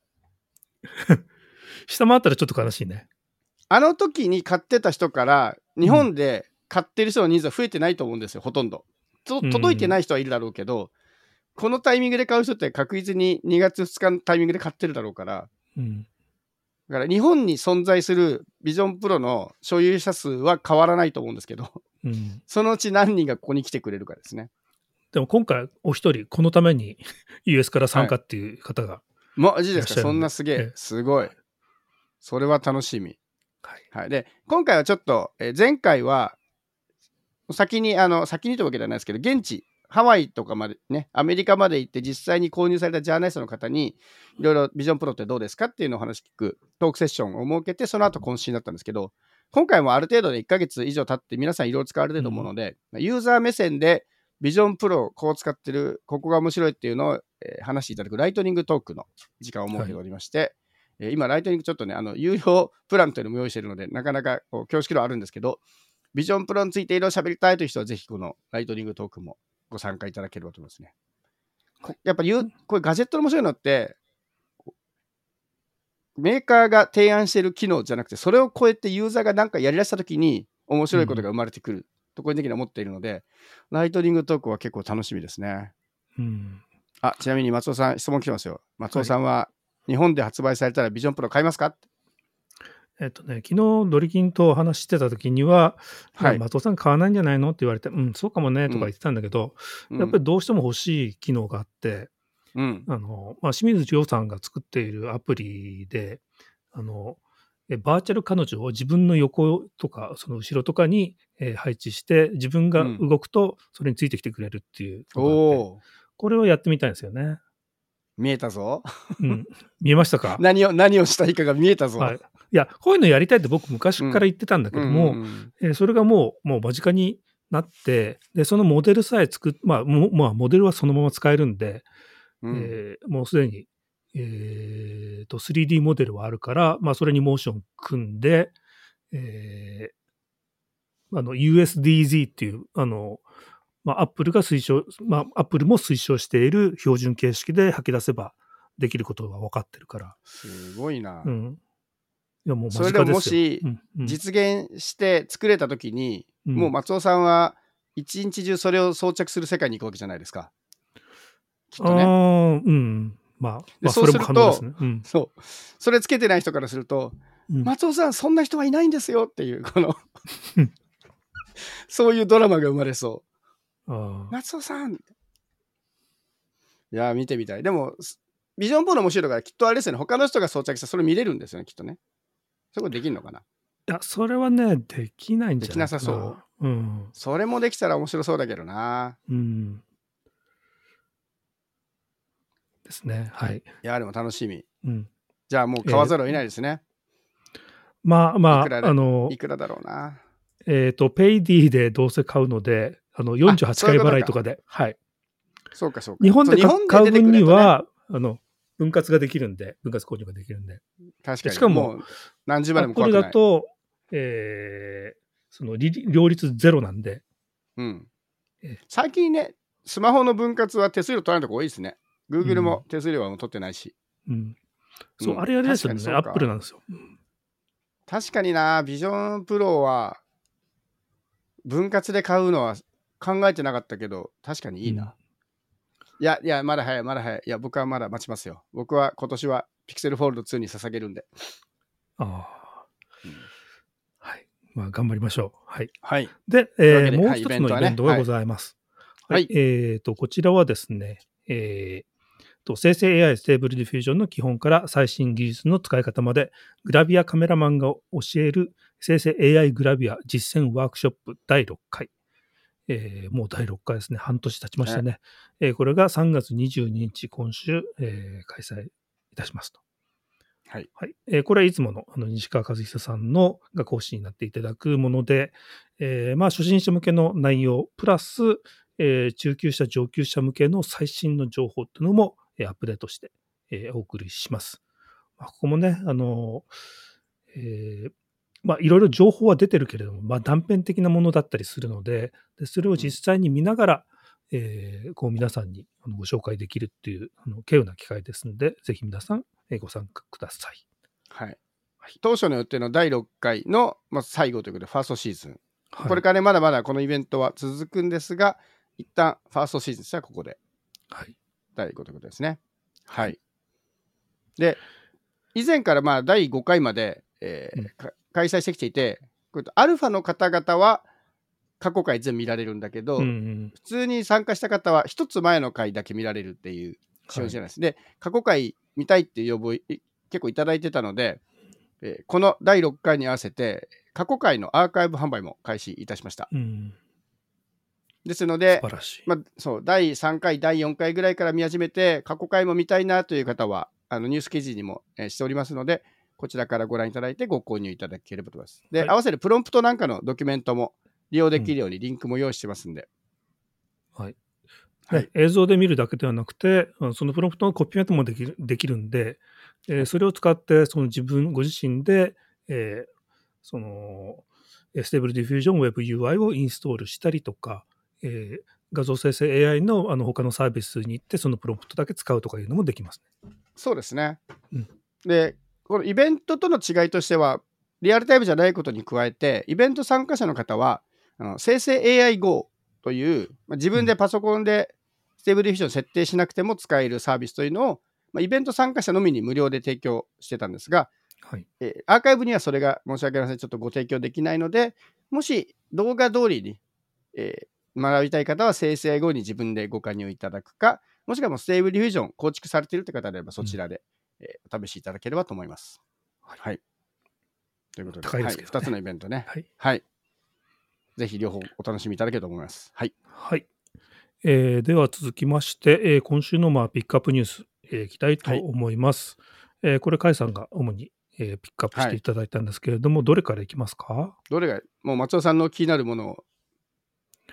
下回ったらちょっと悲しいね。 あの時に買ってた人から日本で買ってる人の人数は増えてないと思うんですよ、ほとんど。と届いてない人はいるだろうけど、うん、このタイミングで買う人って確実ににがつふつかのタイミングで買ってるだろうから、うん、だから日本に存在するビジョンプロの所有者数は変わらないと思うんですけど、うん、そのうち何人がここに来てくれるかですね。 でも今回お一人このために ユーエス から参加っていう方が、はい、 マジですか。そんなすげえ、すごい、はい、それは楽しみ、はいはい、で今回はちょっと、えー、前回は先にあの先にというわけではないですけど、現地ハワイとかまでね、アメリカまで行って実際に購入されたジャーナリストの方にいろいろビジョンプロってどうですかっていうのを話聞くトークセッションを設けて、その後懇親だったんですけど、今回もある程度でいっかげつ以上経って皆さんいろいろ使われてると思うので、うん、ユーザー目線でビジョンプロをこう使ってる、ここが面白いっていうのを、えー、話していただくライトニングトークの時間を設けておりまして、はい、えー、今ライトニングちょっとね、あの有料プランというのも用意しているので、なかなかこう恐縮量あるんですけど、ビジョンプロについていろいろ喋りたいという人はぜひこのライトニングトークもご参加いただければと思いますね。やっぱりこういうガジェットの面白いのってメーカーが提案している機能じゃなくて、それを超えてユーザーが何かやりだしたときに面白いことが生まれてくる、うん、と個人的には思っているので、ライトニングトークは結構楽しみですね。うん、あ、ちなみに松尾さん質問来てますよ。松尾さんは日本で発売されたらビジョンプロ買いますか？ えっとね、昨日ドリキンと話してた時には、はい、松尾さん買わないんじゃないのって言われて、うん、そうかもねとか言ってたんだけど、うん、やっぱりどうしても欲しい機能があって、うん、あのまあ、清水亮さんが作っているアプリで、あのバーチャル彼女を自分の横とかその後ろとかに、えー、配置して、自分が動くとそれについてきてくれるっていうのがあって、うん、これをやってみたいんですよね。 見えたぞ。 うん、見えましたか？ 何を何をしたいかが見えたぞ。 はい、いやこういうのやりたいって僕昔から言ってたんだけども、うんうんうん、えー、それがもうもう間近になって、でそのモデルさえ作っ、まあ、もまあ、モデルはそのまま使えるんで、 うんえーもうすでに、えーと スリーディー モデルはあるから、まあ、それにモーション組んで、えーあの ユーエスディージー っていうあの、まあ、Apple が推奨、まあ、Apple も推奨している標準形式で吐き出せばできることが分かってるから、 すごいな。 うん、いやもうそれでも間近ですよ。 もしうんうん実現して作れた時に、 うんもう松尾さんは一日中それを装着する世界に行くわけじゃないですか。きっあとね。 ーうんまあ、 で、そうまあそれもすると、 可能ですね。うんそう、それつけてない人からすると、 うん松尾さん、そんな人はいないんですよっていう、このうんそういうドラマが生まれそう。 あー松尾さん、いやー、見てみたい。でも、すビジョンプロの面白いから、きっとあれですよね、他の人が装着したらそれ見れるんですよね、きっとね。そういうことできるのかな。 いや、それはね、できないんじゃないかな。 できなさそう。 うん。 それもできたら面白そうだけどな。 うん。ですね。はい。 いやー、でも楽しみ。 うん。 じゃあもう買えーわざるを得ないですね。 まあまあ、 いくらで、 あのい、くらだろうな。 えっ、と、ペイディでどうせ買うので、あの、 あ、 よんじゅうはちかいそういうことか。 払いとかで、はい。 そうかそうか。 日本でそう日本で出て買う分くるとね、 には、あの、分割ができるんで、分割購入ができるんで。 確かに。 でしかも、 もう何十万でも怖 Apple くない。 だと、えーその利両率ゼロなんで、 うんえ。 最近ね、スマホの分割は手数料取らないとこ多いですね。 う Google んも手数料はもう取ってないし。 うん、そう、 うん、 あれあれです確かよね、 にそうか。 Apple なんですよ。 確かにな、ビジョンプロは分割で買うのは考えてなかったけど、確かにいいな。 うんいやいや、まだ早い、まだ早い。いや、僕はまだ待ちますよ。僕は今年は Pixel Fold ツーに捧げるんで。 ああ、 うん、 はい。まあ、頑張りましょう。はい。 はい。 で、えーというわけで、はい、 もう一つのイベントはね。 イベントがございます。はい。 はい。 えっ、と、こちらはですね、えーと生成 エーアイ ステーブルディフュージョンの基本から最新技術の使い方まで、グラビアカメラマンが教える生成 エーアイ グラビア実践ワークショップだいろっかい。えーもうだいろっかいですね。半年経ちましたね。えーこれがさんがつにじゅうににち、今週、えー開催いたしますと。 はい。 はいえーこれはいつものあの西川和久さんのが講師になっていただくもので、えーまあ、初心者向けの内容、プラス、えー中級者、上級者向けの最新の情報っていうのも、えーアップデートして、えーお送りします。まあ、ここもね、あのえーまあ、いろいろ情報は出てるけれども、まあ、断片的なものだったりするので、でそれを実際に見ながら、えーこう皆さんにあのご紹介できるっていうあの稀有な機会ですので、ぜひ皆さん、えーご参加ください。 はい。当初の予定のだいろっかいの、まあ、最後ということで、ファーストシーズン。 はい、 これからね、まだまだこのイベントは続くんですが、一旦ファーストシーズンとしてはここで、 はい、 だいごということですね。はい。で、以前からまあだいごかいまで、えーうんか開催してきていて、これアルファの方々は過去回全部見られるんだけど、 うんうん普通に参加した方は一つ前の回だけ見られるっていう仕様じゃないです。で、過去回見たいっていう要望をい結構いただいてたので、えーこのだいろっかいに合わせて過去回のアーカイブ販売も開始いたしました。 うん、素ですので、 晴らしい。 まあ、そうだいさんかい、だいよんかいぐらいから見始めて、過去回も見たいなという方は、あのニュース記事にも、えーしておりますので、こちらからご覧いただいてご購入いただければと思います。で、 はい合わせてプロンプトなんかのドキュメントも利用できるようにリンクも用意してますんで。 はいはいね、映像で見るだけではなくて、あのそのプロンプトのコピーメントもできるできるんで、えーそれを使ってその自分ご自身で、えーそのステーブルディフュージョン Web ユーアイ をインストールしたりとか、えー画像生成 エーアイ のあの他のサービスに行ってそのプロンプトだけ使うとかいうのもできますね。 そうですね。 うんで、このイベントとの違いとしては、リアルタイムじゃないことに加えて、イベント参加者の方は、あの生成 エーアイ Go という、まあ、自分でパソコンでステーブルディフュージョン設定しなくても使えるサービスというのを、まあ、イベント参加者のみに無料で提供してたんですが、 はいえーアーカイブにはそれが申し訳ありません、ちょっとご提供できないので、もし動画通りに、えー学びたい方は生成 エーアイ Go に自分でご加入いただくか、もしくはもうステーブルディフュージョン構築されているという方であればそちらで、うんえーお試しいただければと思います。 はいはい。ということで、 高いですけどねはい、ふたつのイベントね。 はいはい。ぜひ両方お楽しみいただければと思います。はい。 はいえーでは続きまして、えー今週のまあピックアップニュース、えーいきたいと思います。えーこれ、甲斐さんが主に、えーピックアップしていただいたんですけれども、どれからいきますか？ どれが、もう松尾さんの気になるものを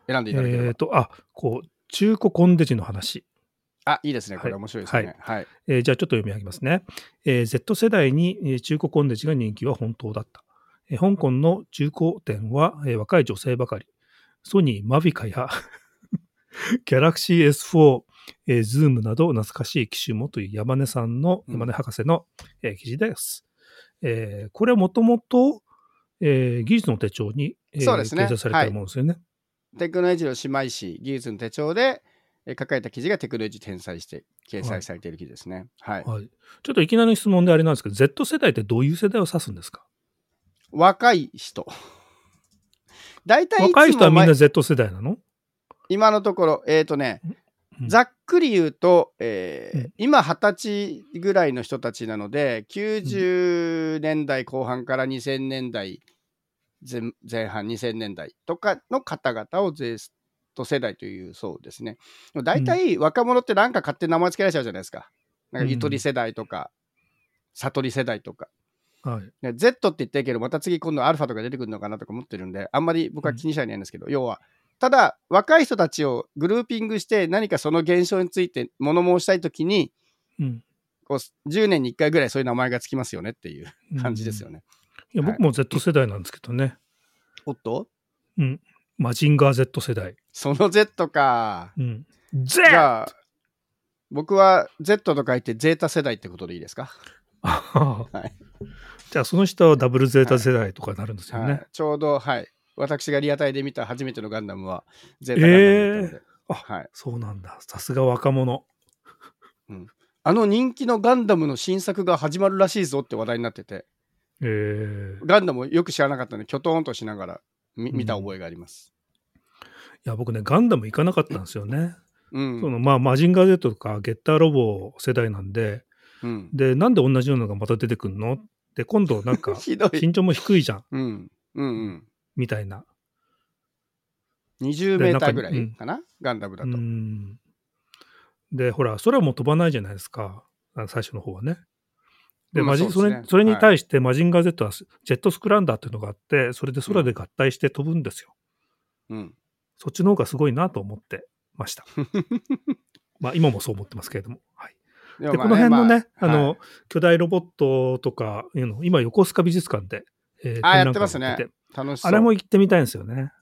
選んでいただければ。 えーと、あ、こう、中古コンデジの話。 あ、いいですね。こはい。 れ面白いですはい。 ね。はい。 えーじゃあちょっと読み上げますね。えー Z 世代にえー中古コンデジが人気は本当だった。えー香港の中古店は、えー若い女性ばかり。ソニー、マビカやギャラクシー エスフォー、えー、ズームなど懐かしい機種もという山根さんの、 うん山根博士の、えー記事です。えーこれはもともと、えー技術の手帳に、えーそうですね。 掲載されてるものですよね。 テクノロジーの姉妹誌、技術の手帳で、えー書かれた記事がテクノロジー転載して掲載されている記事ですね。はい。 はい。ちょっといきなりの質問であれなんですけど、Z 世代ってどういう世代を指すんですか？ 若い人。大体い若いつも前人はみんな Z 世代なの？ 今のところ、えっ、とね、 うんざっくり言うと、えーうん今はたちぐらいの人たちなので、きゅうじゅうねんだいこう半からにせんねんだい前前半、にせんねんだいとかの方々を Z 世代というそうですね。大体若者って何か勝手に名前つけられちゃうじゃないですか。なんかゆとり世代とか、悟り世代とか。 はい。 ね Z って言ってるけど、また次今度アルファとか出てくるのかなとか思ってるんで、あんまり僕は気にしないんですけど、要は、ただ若い人たちをグルーピングして何かその現象について物申したいときに、 うん。 こうじゅうねんにいっかいぐらいそういう名前がつきますよねっていう感じですよね。 いや、 はい僕も Z 世代なんですけどね。 おっとうん。マジンガー Z 世代。 その Z か。 うん。 じ Z! ゃあ、僕は Z と書いてゼータ世代ってことでいいですか？はいじゃあその人はダブルゼータ世代とかになるんですよね。 はい、ちょうど、はい。私がリアタイで見た初めてのガンダムはゼータガンダムだったので。 えーあ、 はい、 そうなんだ。さすが若者。 うん。あの人気のガンダムの新作が始まるらしいぞって話題になってて、 えー、いガンダムよく知らなかったので、きょとんとしながら見見た覚えがあります。 や、僕ね、ガンダム行かなかったんですよね。 うん。 そのまあ、マジンガー Z とかゲッターロボ世代なんで、 うん、 で、なんで同じようなのがまた出てくるので、今度なんかひどい。 身長も低いじゃん、 うん。うんうん。 みたいな。 にじゅうメーターぐらでなんかいかな、ガンダムだと。 うんで、ほら、空も飛ばないじゃないですか、あの最初の方はね。で、 うんマジそうですねそれそれに対してマジンガー Z はジェットスクランダーっていうのがあって、それで空で合体して飛ぶんですよ。 うん。 そっちの方がすごいなと思ってました。まあ、今もそう思ってますけれども。はい。で、 でもまあこの辺のね、 まああの、 はい巨大ロボットとかいうの、今、横須賀美術館で、えーあ、や展覧ってますね会をやってて、。 楽しそう。 あれも行ってみたいんですよね。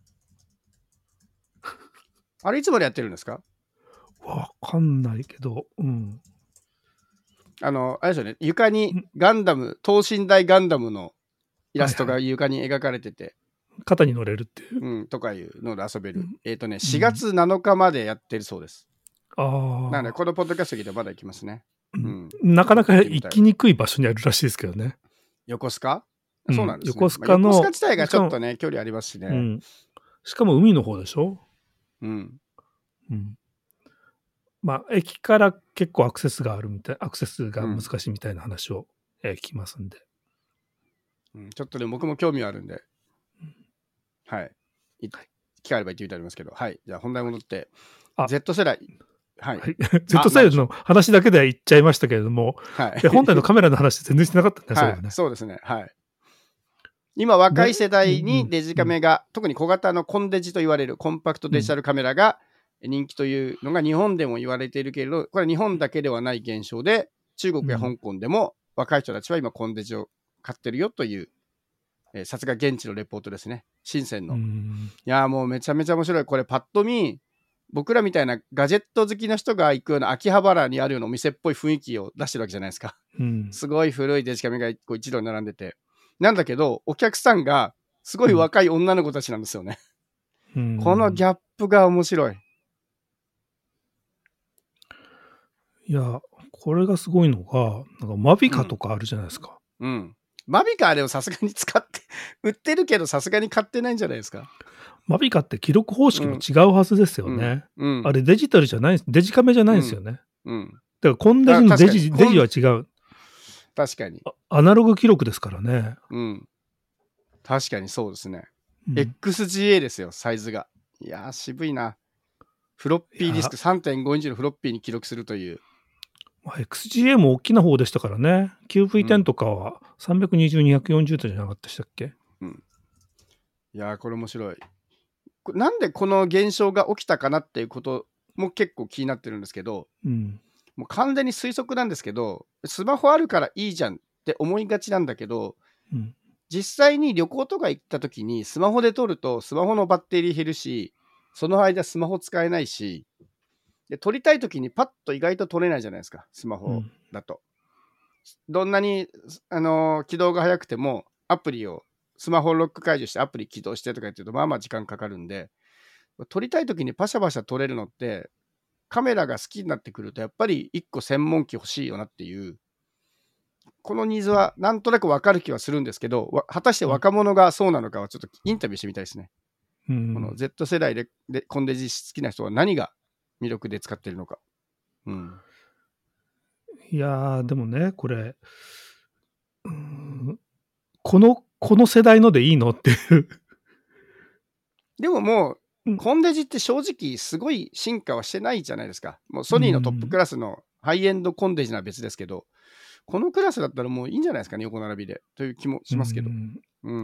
あれいつまでやってるんですか？ わかんないけど、うん。 あの、あれですよね、床にガンダム、等身大ガンダムのイラストが床に描かれてて、 肩に乗れるっていう。 うん、とかいうので遊べる。 うんえっ、とね、しがつなのかまでやってるそうです。 あなので、 あ。 このポッドキャスト聞いてまだ行きますね。うん。 なかなか行きにくい場所にあるらしいですけどね。 横須賀、 うんそうなんですね。 横須賀のまあ横須賀自体がちょっとね、距離ありますしね。 うん。しかも海の方でしょ。 うん。 うん。まあ、駅から結構アクセスがあるみたい、アクセスが難しいみたいな話を、えー聞きますんで。 うんちょっとね、僕も興味あるんで、はい。い機会あれば行ってみたいと思いますけど、はい。じゃあ本題戻って、 あ Z 世代。はい。 はい、Z 世代の話だけでは言っちゃいましたけれども、 はい。 で本体のカメラの話全然してなかったね、そうはい、 だね。 そうですね。はい。今、若い世代うんうんにデジカメが、特に小型のコンデジと言われるコンパクトデジタルカメラが人気というのが日本でも言われているけれど、これは日本だけではない現象で、中国や香港でも若い人たちは今コンデジを買ってるよという、えーさすが現地のレポートですね。深センの。いうんやーもうめちゃめちゃ面白い。これパッと見、僕らみたいなガジェット好きな人が行くような秋葉原にあるようなお店っぽい雰囲気を出してるわけじゃないですか。 うんすごい古いデジカメがこう一度に並んでて。なんだけど、お客さんがすごい若い女の子たちなんですよね。 うんこのギャップが面白い。 いや、これがすごいのが、なんかマビカとかあるじゃないですか。 うん。マビカーでもさすがに使って、売ってるけどさすがに買ってないんじゃないですか。 マビカって記録方式も違うはずですよね。 うん。 あれデジタルじゃない、デジカメじゃないんですよね。 うん。 だからコンデジのデジあ確かにデジは違う。 確かに。 あアナログ記録ですからね。 うん。確かにそうですね。 うんエックスジーエー ですよ、サイズが。いやー、渋いな。フロッピーディスク さんてんごインチのフロッピーに記録するという。 まあ エックスジーエー も大きな方でしたからね。キューブイテン とかはさんびゃくにじゅう、にひゃくよんじゅうじゃなかったでしたっけ？ いやー、これ面白い。 なんでこの現象が起きたかなっていうことも結構気になってるんですけど、 うん、 もう完全に推測なんですけど、スマホあるからいいじゃんって思いがちなんだけど、 うん、 実際に旅行とか行った時にスマホで撮るとスマホのバッテリー減るし、その間スマホ使えないし、で撮りたい時にパッと意外と撮れないじゃないですか、スマホだと。うん、どんなに、あのー、起動が早くてもアプリをスマホロック解除してアプリ起動してとか言ってるとまあまあ時間かかるんで、撮りたい時にパシャパシャ撮れるのってカメラが好きになってくるとやっぱりいっこ専門機欲しいよなっていう、このニーズはなんとなく分かる気はするんですけど、果たして若者がそうなのかはちょっとインタビューしてみたいですね。うん、この Z 世代ででコンデジ好きな人は何が魅力で使ってるのか。うん、 いやーでもねこれ、うん、このこの世代のでいいのっていうでももう、うん、コンデジって正直すごい進化はしてないじゃないですか。もうソニーのトップクラスのハイエンドコンデジなら別ですけど、このクラスだったらもういいんじゃないですかね、横並びでという気もしますけど。うん、うん、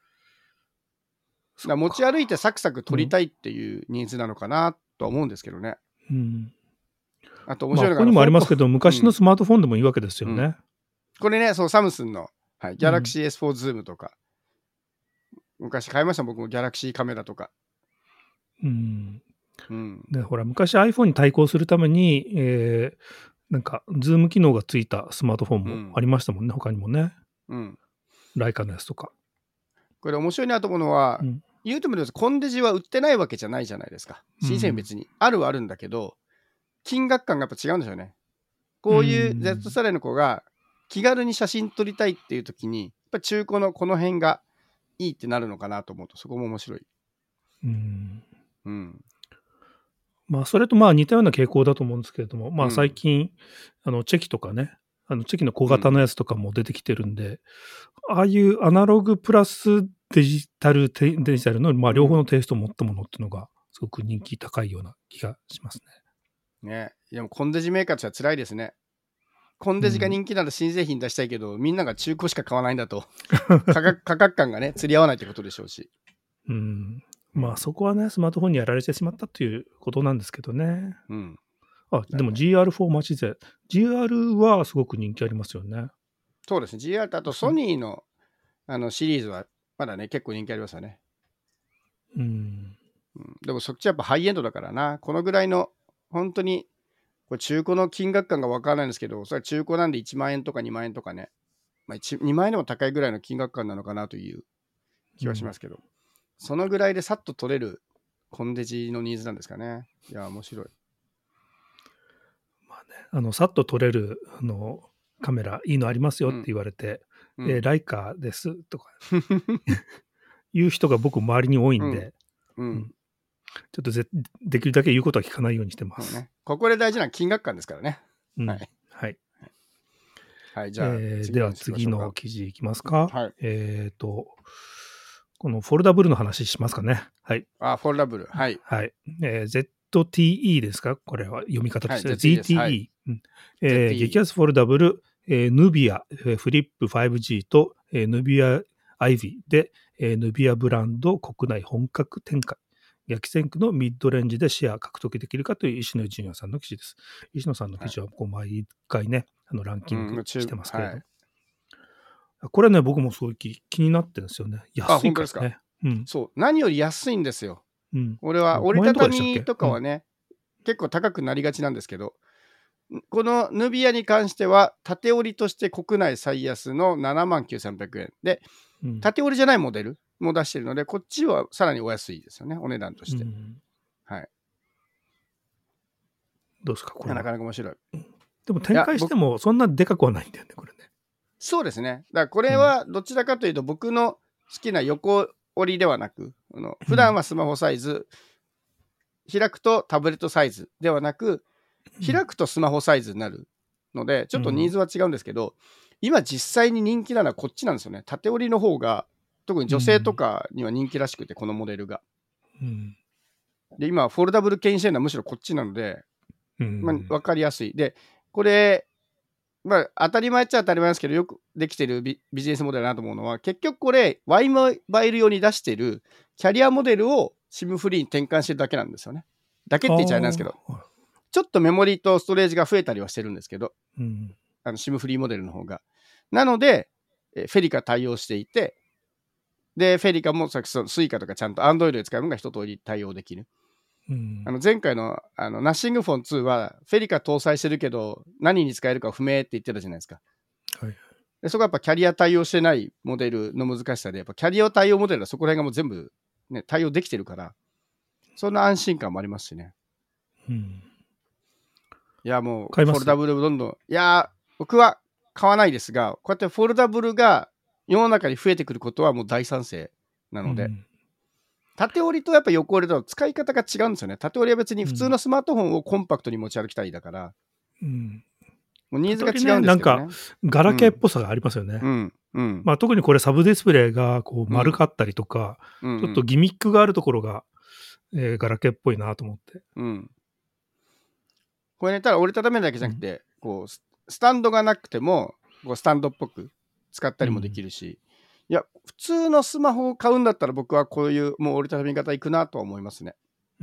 だ持ち歩いてサクサク撮りたいっていうニーズなのかなとは思うんですけどね。うん、あと面白いのが、まあ、 ここにもありますけど、昔のスマートフォンでもいいわけですよね。うんうん、 これね、そうサムスンの、はい、Galaxy エスフォー ズームとか、うん、昔買いました僕も Galaxy カメラとか。 うんうん、でほら昔 iPhone に対抗するために、えー、なんかズーム機能がついたスマートフォンもありましたもんね、うん、他にもね、うん、ライカのやつとか。 これ面白いなと思うのは、うん、言うてもコンデジは売ってないわけじゃないじゃないですか。新製品別に、うん、あるはあるんだけど金額感がやっぱ違うんですよね。こういう Z 世代の子が気軽に写真撮りたいっていう時にやっぱ中古のこの辺がいいってなるのかなと思うと、そこも面白い。うん、 うん、まあそれとまあ似たような傾向だと思うんですけれども、まあ最近、うん、あのチェキとかね、あのチェキの小型のやつとかも出てきてるんで、うん、ああいうアナログプラスデジタルデジタルのまあ両方のテイストを持ったものっていうのがすごく人気高いような気がしますね。ね、でもコンデジメーカーとしては辛いですね。コンデジが人気なら新製品出したいけど、うん、みんなが中古しか買わないんだと価格、価格感がね釣り合わないってことでしょうし、 うん、まあそこはねスマートフォンにやられてしまったということなんですけどね。うん、あでも ジーアールフォー 待ち勢 ジーアール はすごく人気ありますよね。 そうですね。ジーアール とあとソニーの、あのシリーズはまだね結構人気ありますよね。うん、うん、でもそっちはやっぱハイエンドだからな。このぐらいの本当にこれ中古の金額感が分からないんですけど、それは中古なんでいちまんえんとかにまんえんとかね、まあ、にまんえんでも高いぐらいの金額感なのかなという気はしますけど、うん、そのぐらいでさっと取れるコンデジのニーズなんですかね。いや面白い。 まあね、あのさっと撮れるあのカメラいいのありますよって言われて、うんえー、ライカですとかいう人が僕周りに多いんで、うんうん、ちょっとぜできるだけ言うことは聞かないようにしてます。 ね、ここで大事な金額感ですからね。 うん、 はい。 はい。 はい、じゃあ、 えー、では次の記事いきますか。はい、えっ、ー、と、このフォルダブルの話しますかね。はい。 あ、フォルダブル。はい。 はい。えー、ゼットティーイー ですかこれは読み方として。はい、ゼットティーイー。はい、うんえー、激安フォルダブル、えー、ヌビア、えー、フリップ ファイブジー と、えー、ヌビアアイビーで、えー、ヌビアブランド国内本格展開。激戦区のミッドレンジでシェア獲得できるかという石野純也さんの記事です。石野さんの記事はこう毎回ね、あのランキングしてますけれども。うんはい、これね、僕もすごい気になってるんですよね。安いからね。あ、本当ですか。 うん、そう、何より安いんですよ。うん、俺は折りたたみとかはね、うん、結構高くなりがちなんですけど、このヌビアに関しては縦折りとして国内最安のななまんきゅうせんさんびゃくえんで、うん、縦折りじゃないモデルも出してるので、こっちはさらにお安いですよね、お値段として。うん、はい。 どうですか、これ。 なかなか面白い。 でも展開してもそんなでかくはないんだよね、これね。 そうですね。だからこれはどちらかというと、僕の好きな横折りではなく、あの普段はスマホサイズ、うん、開くとタブレットサイズではなく、開くとスマホサイズになるので、ちょっとニーズは違うんですけど、うん、今実際に人気なのはこっちなんですよね。縦折りの方が特に女性とかには人気らしくて、このモデルが。うん、で今フォルダブル牽引してるのはむしろこっちなので、うんまあ、分かりやすい。でこれ、まあ、当たり前っちゃ当たり前ですけど、よくできてる ビ, ビジネスモデルだなと思うのは、結局これワイモバイル用に出してるキャリアモデルを SIM フリーに転換してるだけなんですよね。だけって言っちゃいないんですけど、 あーちょっとメモリとストレージが増えたりはしてるんですけど、 うんあの SIM フリーモデルの方が。なので、えーフェリカ対応していて、で、フェリカもさっきそのスイカとかちゃんと Android で使うのが一通り対応できる。 うんあの前回のあの Nothing Phone ツーはフェリカ搭載してるけど何に使えるか不明って言ってたじゃないですか。 はいでそこはやっぱキャリア対応してないモデルの難しさで、やっぱキャリア対応モデルはそこら辺がもう全部、ね、対応できてるから、そんな安心感もありますしね。 うんいやもう買いますフォルダブルどんどん、いや僕は買わないですが、こうやってフォルダブルが世の中に増えてくることはもう大賛成なので、 うん縦折りとやっぱ横折りと使い方が違うんですよね。縦折りは別に普通のスマートフォンをコンパクトに持ち歩きたいだから、 うんもうニーズが違うんですけどね。 なんかガラケーっぽさがありますよね。 うんうんまあ、特にこれサブディスプレイがこう丸かったりとか、 うんうん、 ちょっとギミックがあるところが、えーガラケーっぽいなと思って。 うんこれね、ただ折りたためるだけじゃなくて、うん、こうスタンドがなくてもこうスタンドっぽく使ったりもできるし、うん、いや普通のスマホを買うんだったら僕はこういうもう折りたたみ方いくなとは思いますね、 うん、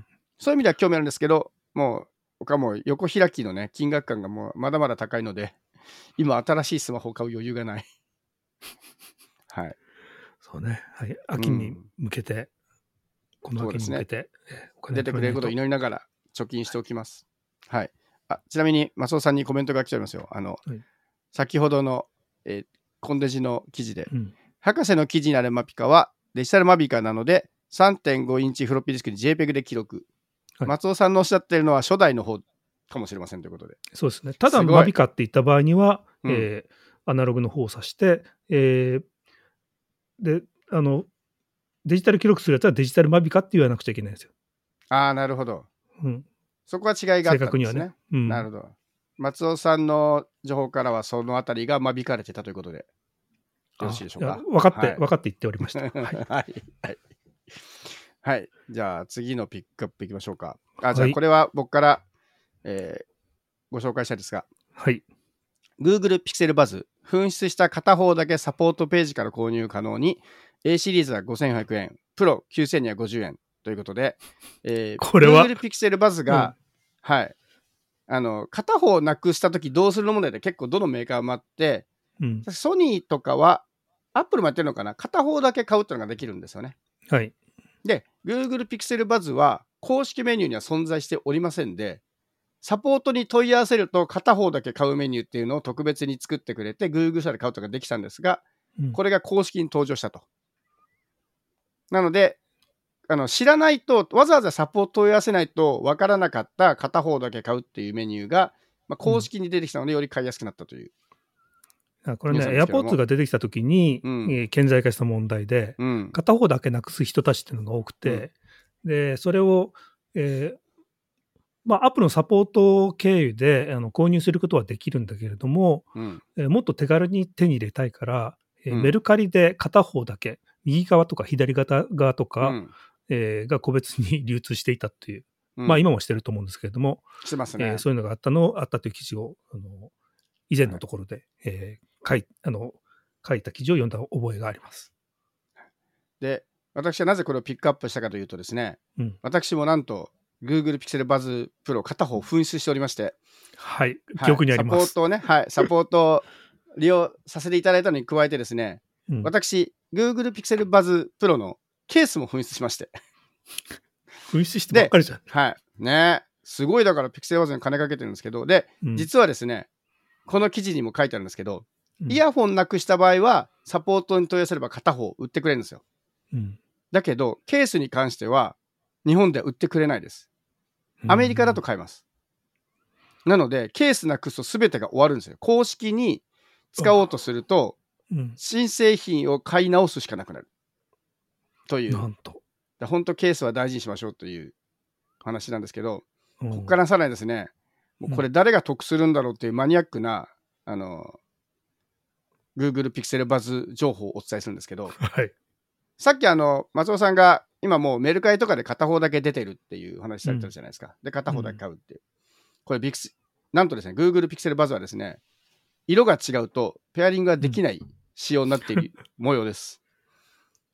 そういう意味では興味あるんですけど、もう僕はもう横開きのね金額感がもうまだまだ高いので今新しいスマホを買う余裕がないはいそうね、はい、秋に向けて、うん、この秋に向けて、ね、 出てくれることを祈りながら貯金しておきます。はい。あちなみに松尾さんにコメントが来ておりますよ。あの、はい、先ほどの、えー、コンデジの記事で、うん、博士の記事にあるマピカはデジタルマビカなので さんてんご インチフロッピーディスクに JPEG で記録、はい、松尾さんのおっしゃっているのは初代の方かもしれませんということで。 そうですね。ただマビカって言った場合には、うん、えー、アナログの方を指して、えー、であのデジタル記録するやつはデジタルマビカって言わなくちゃいけないんですよ。 ああ、なるほど。うん、そこは違いがあったんですね。正確にはね。うん、なるほど。松尾さんの情報からはそのあたりが間引かれてたということでよろしいでしょうか。 分かって、はい、分かって言っておりました。はい、 はいはいはい、じゃあ次のピックアップいきましょうか。あ、じゃあこれは僕から、えー、ご紹介したいですが、 はい、 Google Pixel Buzz 紛失した片方だけサポートページから購入可能に A シリーズはごせんひゃくえん、プロきゅうせんにひゃくごじゅうえんということで、えー、 これは Google Pixel Buzz が、うん、はい、あの片方なくしたときどうするの問題で結構どのメーカーもあって、うん、ソニーとかはアップルもやってるのかな、片方だけ買うっていうのができるんですよね。 はい。 で、Google Pixel Buzz は公式メニューには存在しておりませんで、サポートに問い合わせると片方だけ買うメニューっていうのを特別に作ってくれて Google 社で買うことができたんですが、うん、これが公式に登場したと。なので、あの知らないと、わざわざサポート問い合わせないと分からなかった片方だけ買うっていうメニューが、まあ、公式に出てきたのでより買いやすくなったという。 これね、AirPods が出てきたときに、うんえー、顕在化した問題で、うん、片方だけなくす人たちっていうのが多くて、うん、でそれを、えーまあ、アップルのサポート経由であの購入することはできるんだけれども、うんえー、もっと手軽に手に入れたいから、えーうん、メルカリで片方だけ、右側とか左側とか、うんえー、が個別に流通していたっていう、うん、まあ今もしてると思うんですけれども、 してますね、 えー、そういうのがあったのあったという記事をあの以前のところで、はいえー書い、あの書いた記事を読んだ覚えがあります。 で、私はなぜこれをピックアップしたかというとですね、うん、私もなんと Google Pixel Buzz Pro 片方紛失しておりまして、 はい、記憶にあります。 サポートをね、はい、サポートを利用させていただいたのに加えてですね、うん、私 Google Pixel Buzz Pro のケースも紛失しまして、 紛失してばっかりじゃん。 はいね、すごいだから Pixel Buzz に金かけてるんですけど、で、うん、実はですね、この記事にも書いてあるんですけど、イヤホンなくした場合はサポートに問い合わせれば片方売ってくれるんですよ、うん、だけどケースに関しては日本では売ってくれないです。アメリカだと買えます、うん、なのでケースなくすと全てが終わるんですよ。公式に使おうとすると、うん、新製品を買い直すしかなくなるという、 なんと本当ケースは大事にしましょうという話なんですけど、うん、ここからさらにですね、もうこれ誰が得するんだろうっていうマニアックなあのGoogle Pixel Buzz 情報をお伝えするんですけど、 はい、 さっきあの松尾さんが今もうメルカリとかで片方だけ出てるっていう話されてるじゃないですか、うん、で片方だけ買うっていう、うん、これビクスなんとですね Google Pixel Buzz はですね色が違うとペアリングができない仕様になっている模様です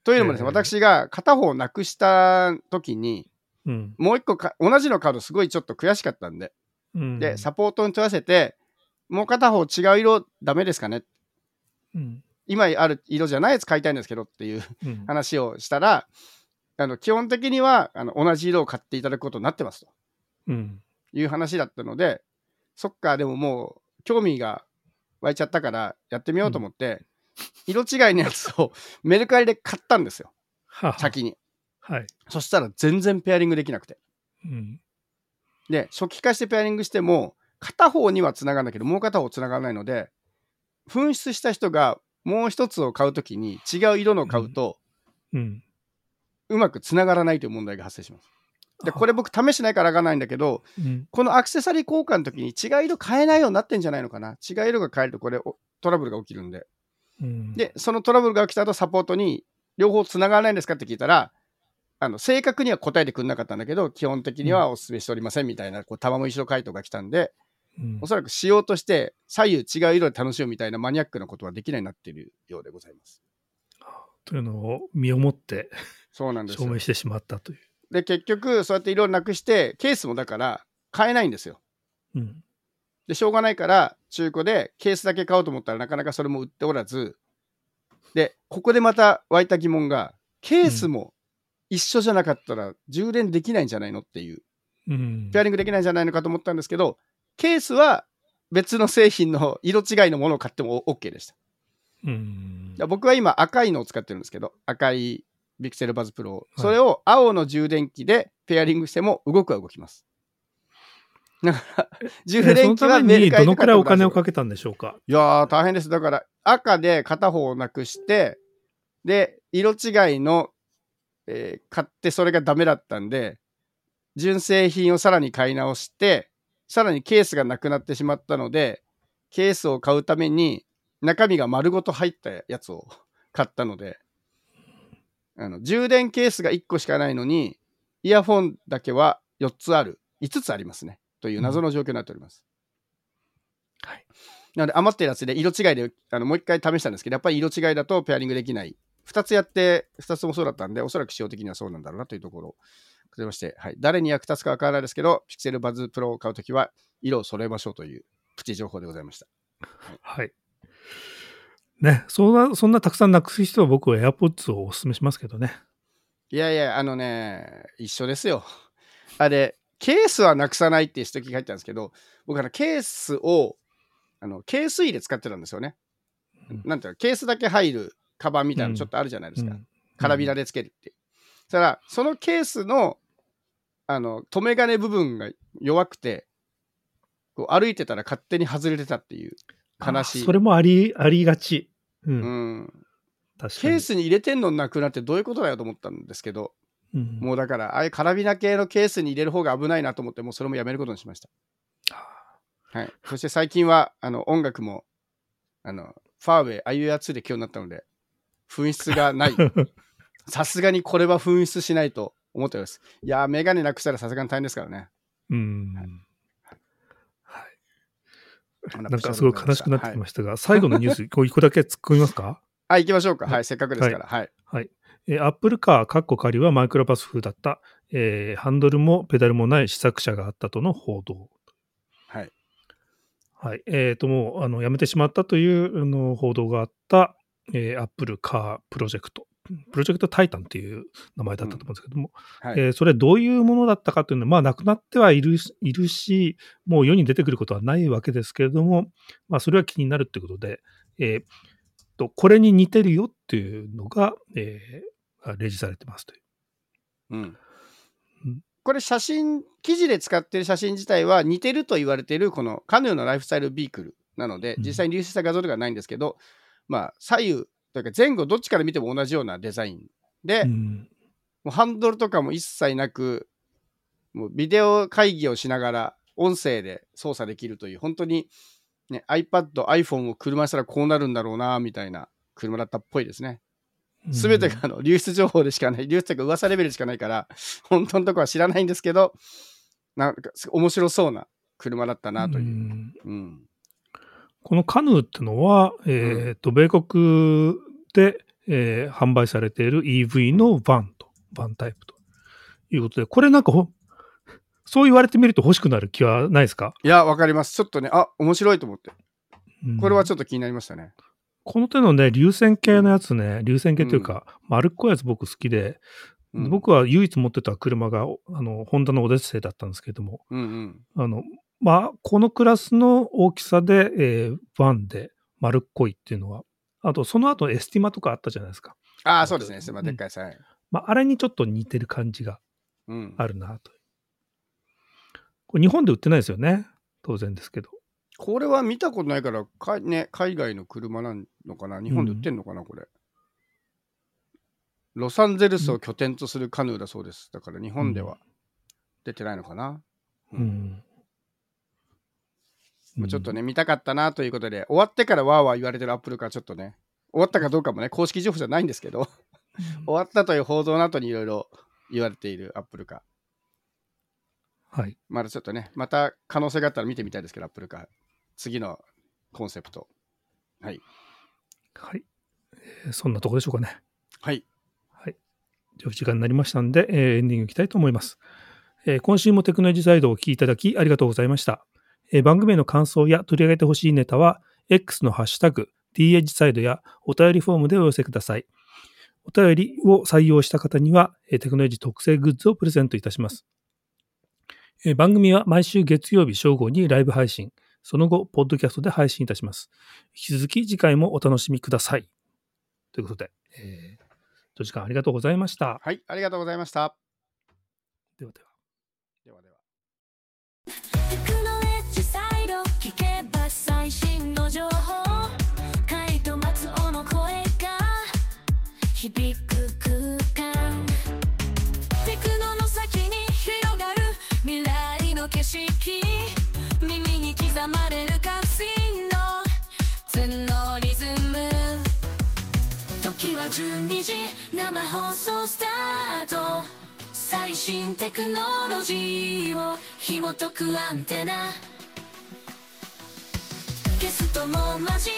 というのもですね、 えー私が片方なくした時に、 うんもう一個か同じのカードすごいちょっと悔しかったんで、 うんで、サポートに問わせて、もう片方違う色ダメですかね、 うん今ある色じゃないやつ買いたいんですけどっていううん話をしたら、あの基本的にはあの同じ色を買っていただくことになってますとうんいう話だったので、そっか、でももう興味が湧いちゃったからやってみようと思って、色違いのやつをメルカリで買ったんですよ、 はは先に。 はいそしたら全然ペアリングできなくて。 うんで、初期化してペアリングしても、片方には繋がるんだけど、もう片方繋がらないので、紛失した人がもう一つを買うときに違う色のを買うと、 うんうまく繋がらないという問題が発生します。で、これ僕試してないからわかんないんだけど、 うんこのアクセサリー交換の時に違う色変えないようになってんじゃないのかな。違う色が変えるとこれおトラブルが起きるんで。 うんで、そのトラブルが起きた後サポートに両方繋がらないんですかって聞いたら、あの正確には答えてくれなかったんだけど、基本的にはお勧めしておりませんみたいな、こう玉も一緒回答が来たんで、 うんおそらく仕様として左右違う色で楽しむみたいなマニアックなことはできないようになっているようでございます。 というのを身をもってそうなんですよ証明。してしまったという。 で、結局そうやって色をなくして、ケースもだから買えないんですよ。 うんで、しょうがないから中古でケースだけ買おうと思ったらなかなかそれも売っておらず、で、ここでまた湧いた疑問が、ケースも一緒じゃなかったら充電できないんじゃないのっていう、 うんペアリングできないんじゃないのかと思ったんですけど、ケースは別の製品の色違いのものを買っても OK でした。 うんだから僕は今赤いのを使ってるんですけど、赤いビクセルバズプロ、 はいそれを青の充電器でペアリングしても動くは動きます。だから充えそ電器のためはメルカリでにどのくらいお金を買っても大丈夫。 かけたんでしょうか。 いやー大変です。だから赤で片方をなくして、で色違いの、えー買ってそれがダメだったんで、純正品をさらに買い直して、さらにケースがなくなってしまったので、ケースを買うために中身が丸ごと入ったやつを買ったので、あの充電ケースがいっこしかないのに、イヤフォンだけはよっつある、いつつありますね。という謎の状況になっております。 はい。 なので余ってるやつで色違いであのもう一回試したんですけど、やっぱり色違いだとペアリングできない。ふたつやって、ふたつともそうだったんで、おそらく仕様的にはそうなんだろうなというところをございまして、はい、誰に役立つかわからないですけど、ピクセルバズプロを買うときは色を揃えましょうというプチ情報でございました。 はい。ね、そんな、そんなたくさんなくす人は僕は AirPods をお勧めしますけどね。 いやいや、あのね、一緒ですよ。あれ、ケースはなくさないっていう指摘が入ったんですけど、僕あのケースを、あの、ケース入れ使ってたんですよね。 うんなんていうの、ケースだけ入るカバンみたいなうんのちょっとあるじゃないですか。 うんカラビナでつけるっていう。そしたら、そのケースの、あの、留め金部分が弱くて、こう歩いてたら勝手に外れてたっていう悲しい。 あそれもあり、ありがち。う。 うんん。 確かに。 ケースに入れてんのなくなってどういうことだよと思ったんですけど、 うんもうだから、ああいうカラビナ系のケースに入れる方が危ないなと思って、もうそれもやめることにしました。はい。そして最近は、あの、音楽も、あの、ファーウェイ、アイユアツーで今日になったので、紛失がない。さすがにこれは紛失しないと思っております。いやー、メガネなくしたらさすがに大変ですからね。 うん。はい。なんかすごごい悲しくなってきましたが、最後のニュース、こう一個だけ突っ込みますか。 はい、行きましょうか。 はいはい、せっかくですから。はい。 はい。えー、アップルカー、カッコ仮はマイクロバス風だった、えーハンドルもペダルもない試作車があったとの報道。 はい。 はい。えっ、と、もう、あの、やめてしまったというあの報道があった、えー、アップルカープロジェクト。プロジェクトタイタンっていう名前だったと思うんですけども、 はい。 えーそれどういうものだったかというのは、まあ、なくなってはいるしいるし、もう世に出てくることはないわけですけれども、まあ、それは気になるということで、えーと、これに似てるよっていうのが、えー例示されてますという。 うんうん。 これ写真、記事で使ってる写真自体は似てると言われているこのカヌーのライフスタイルビークルなので、 うん実際に流出した画像とかはないんですけど、まあ、左右というか前後どっちから見ても同じようなデザインで、 うんもうハンドルとかも一切なく、もうビデオ会議をしながら音声で操作できるという、本当に、ね、iPad、iPhone を車にしたらこうなるんだろうなみたいな車だったっぽいですね。すべてがあの流出情報でしかない、流出というか噂レベルしかないから、本当のところは知らないんですけど、なんか面白そうな車だったなという。 うんうん。 このカヌーってのは、えーと米国で、 えー販売されている イーブイ のバンと、バンタイプということで、これなんかほそう言われてみると欲しくなる気はないですか？ いや、わかります。ちょっとね、あ、面白いと思って。 うんこれはちょっと気になりましたね。 この手のね、流線形のやつね、流線形というか、丸っこいやつ僕好きで、 うん僕は唯一持ってた車が、あの、ホンダのオデッセイだったんですけども、 うんうん。 あの、まあ、このクラスの大きさで、えーバンで丸っこいっていうのは、あとその後エスティマとかあったじゃないですか。 ああ、そうですね。すいません。でっかいさい。 まあ、あれにちょっと似てる感じがうん。 あるなと。これ日本で売ってないですよね。当然ですけど。 これは見たことないから、かね、海外の車なのかな、日本で売ってんのかな、これ。ロサンゼルスを拠点とするカヌーだそうです。だから日本では出てないのかな。 うん。 もうちょっとね、見たかったなということで、終わってからわーわー言われてるアップルカーちょっとね、終わったかどうかもね、公式情報じゃないんですけど、終わったという報道の後にいろいろ言われているアップルカー。 はい。 まだちょっとね、また可能性があったら見てみたいですけど、アップルカー。次のコンセプト。はい。 はい。えーそんなとこでしょうかね。 はい。 はい。じゃあ時間になりましたんで、えーエンディングいきたいと思います。えー今週もテクノロジーサイドをお聞きいただきありがとうございました。えー番組への感想や取り上げてほしいネタは、X のハッシュタグ、ディーエイチ サイドやお便りフォームでお寄せください。お便りを採用した方には、えーテクノロジー特製グッズをプレゼントいたします。えー番組は毎週月曜日正午にライブ配信、その後、ポッドキャストで配信いたします。引き続き次回もお楽しみください。ということで、えー、お時間ありがとうございました。 はい、ありがとうございました。 ではでは。 ではでは。 テクノエッジサイド聞けば最新の情報カイと松尾の声が響く空間テクノの先に広がる未来の景色耳に刻まれる関心の角リズム時はじゅうにじ生放送スタート最新テクノロジーを紐解くアンテナゲストも交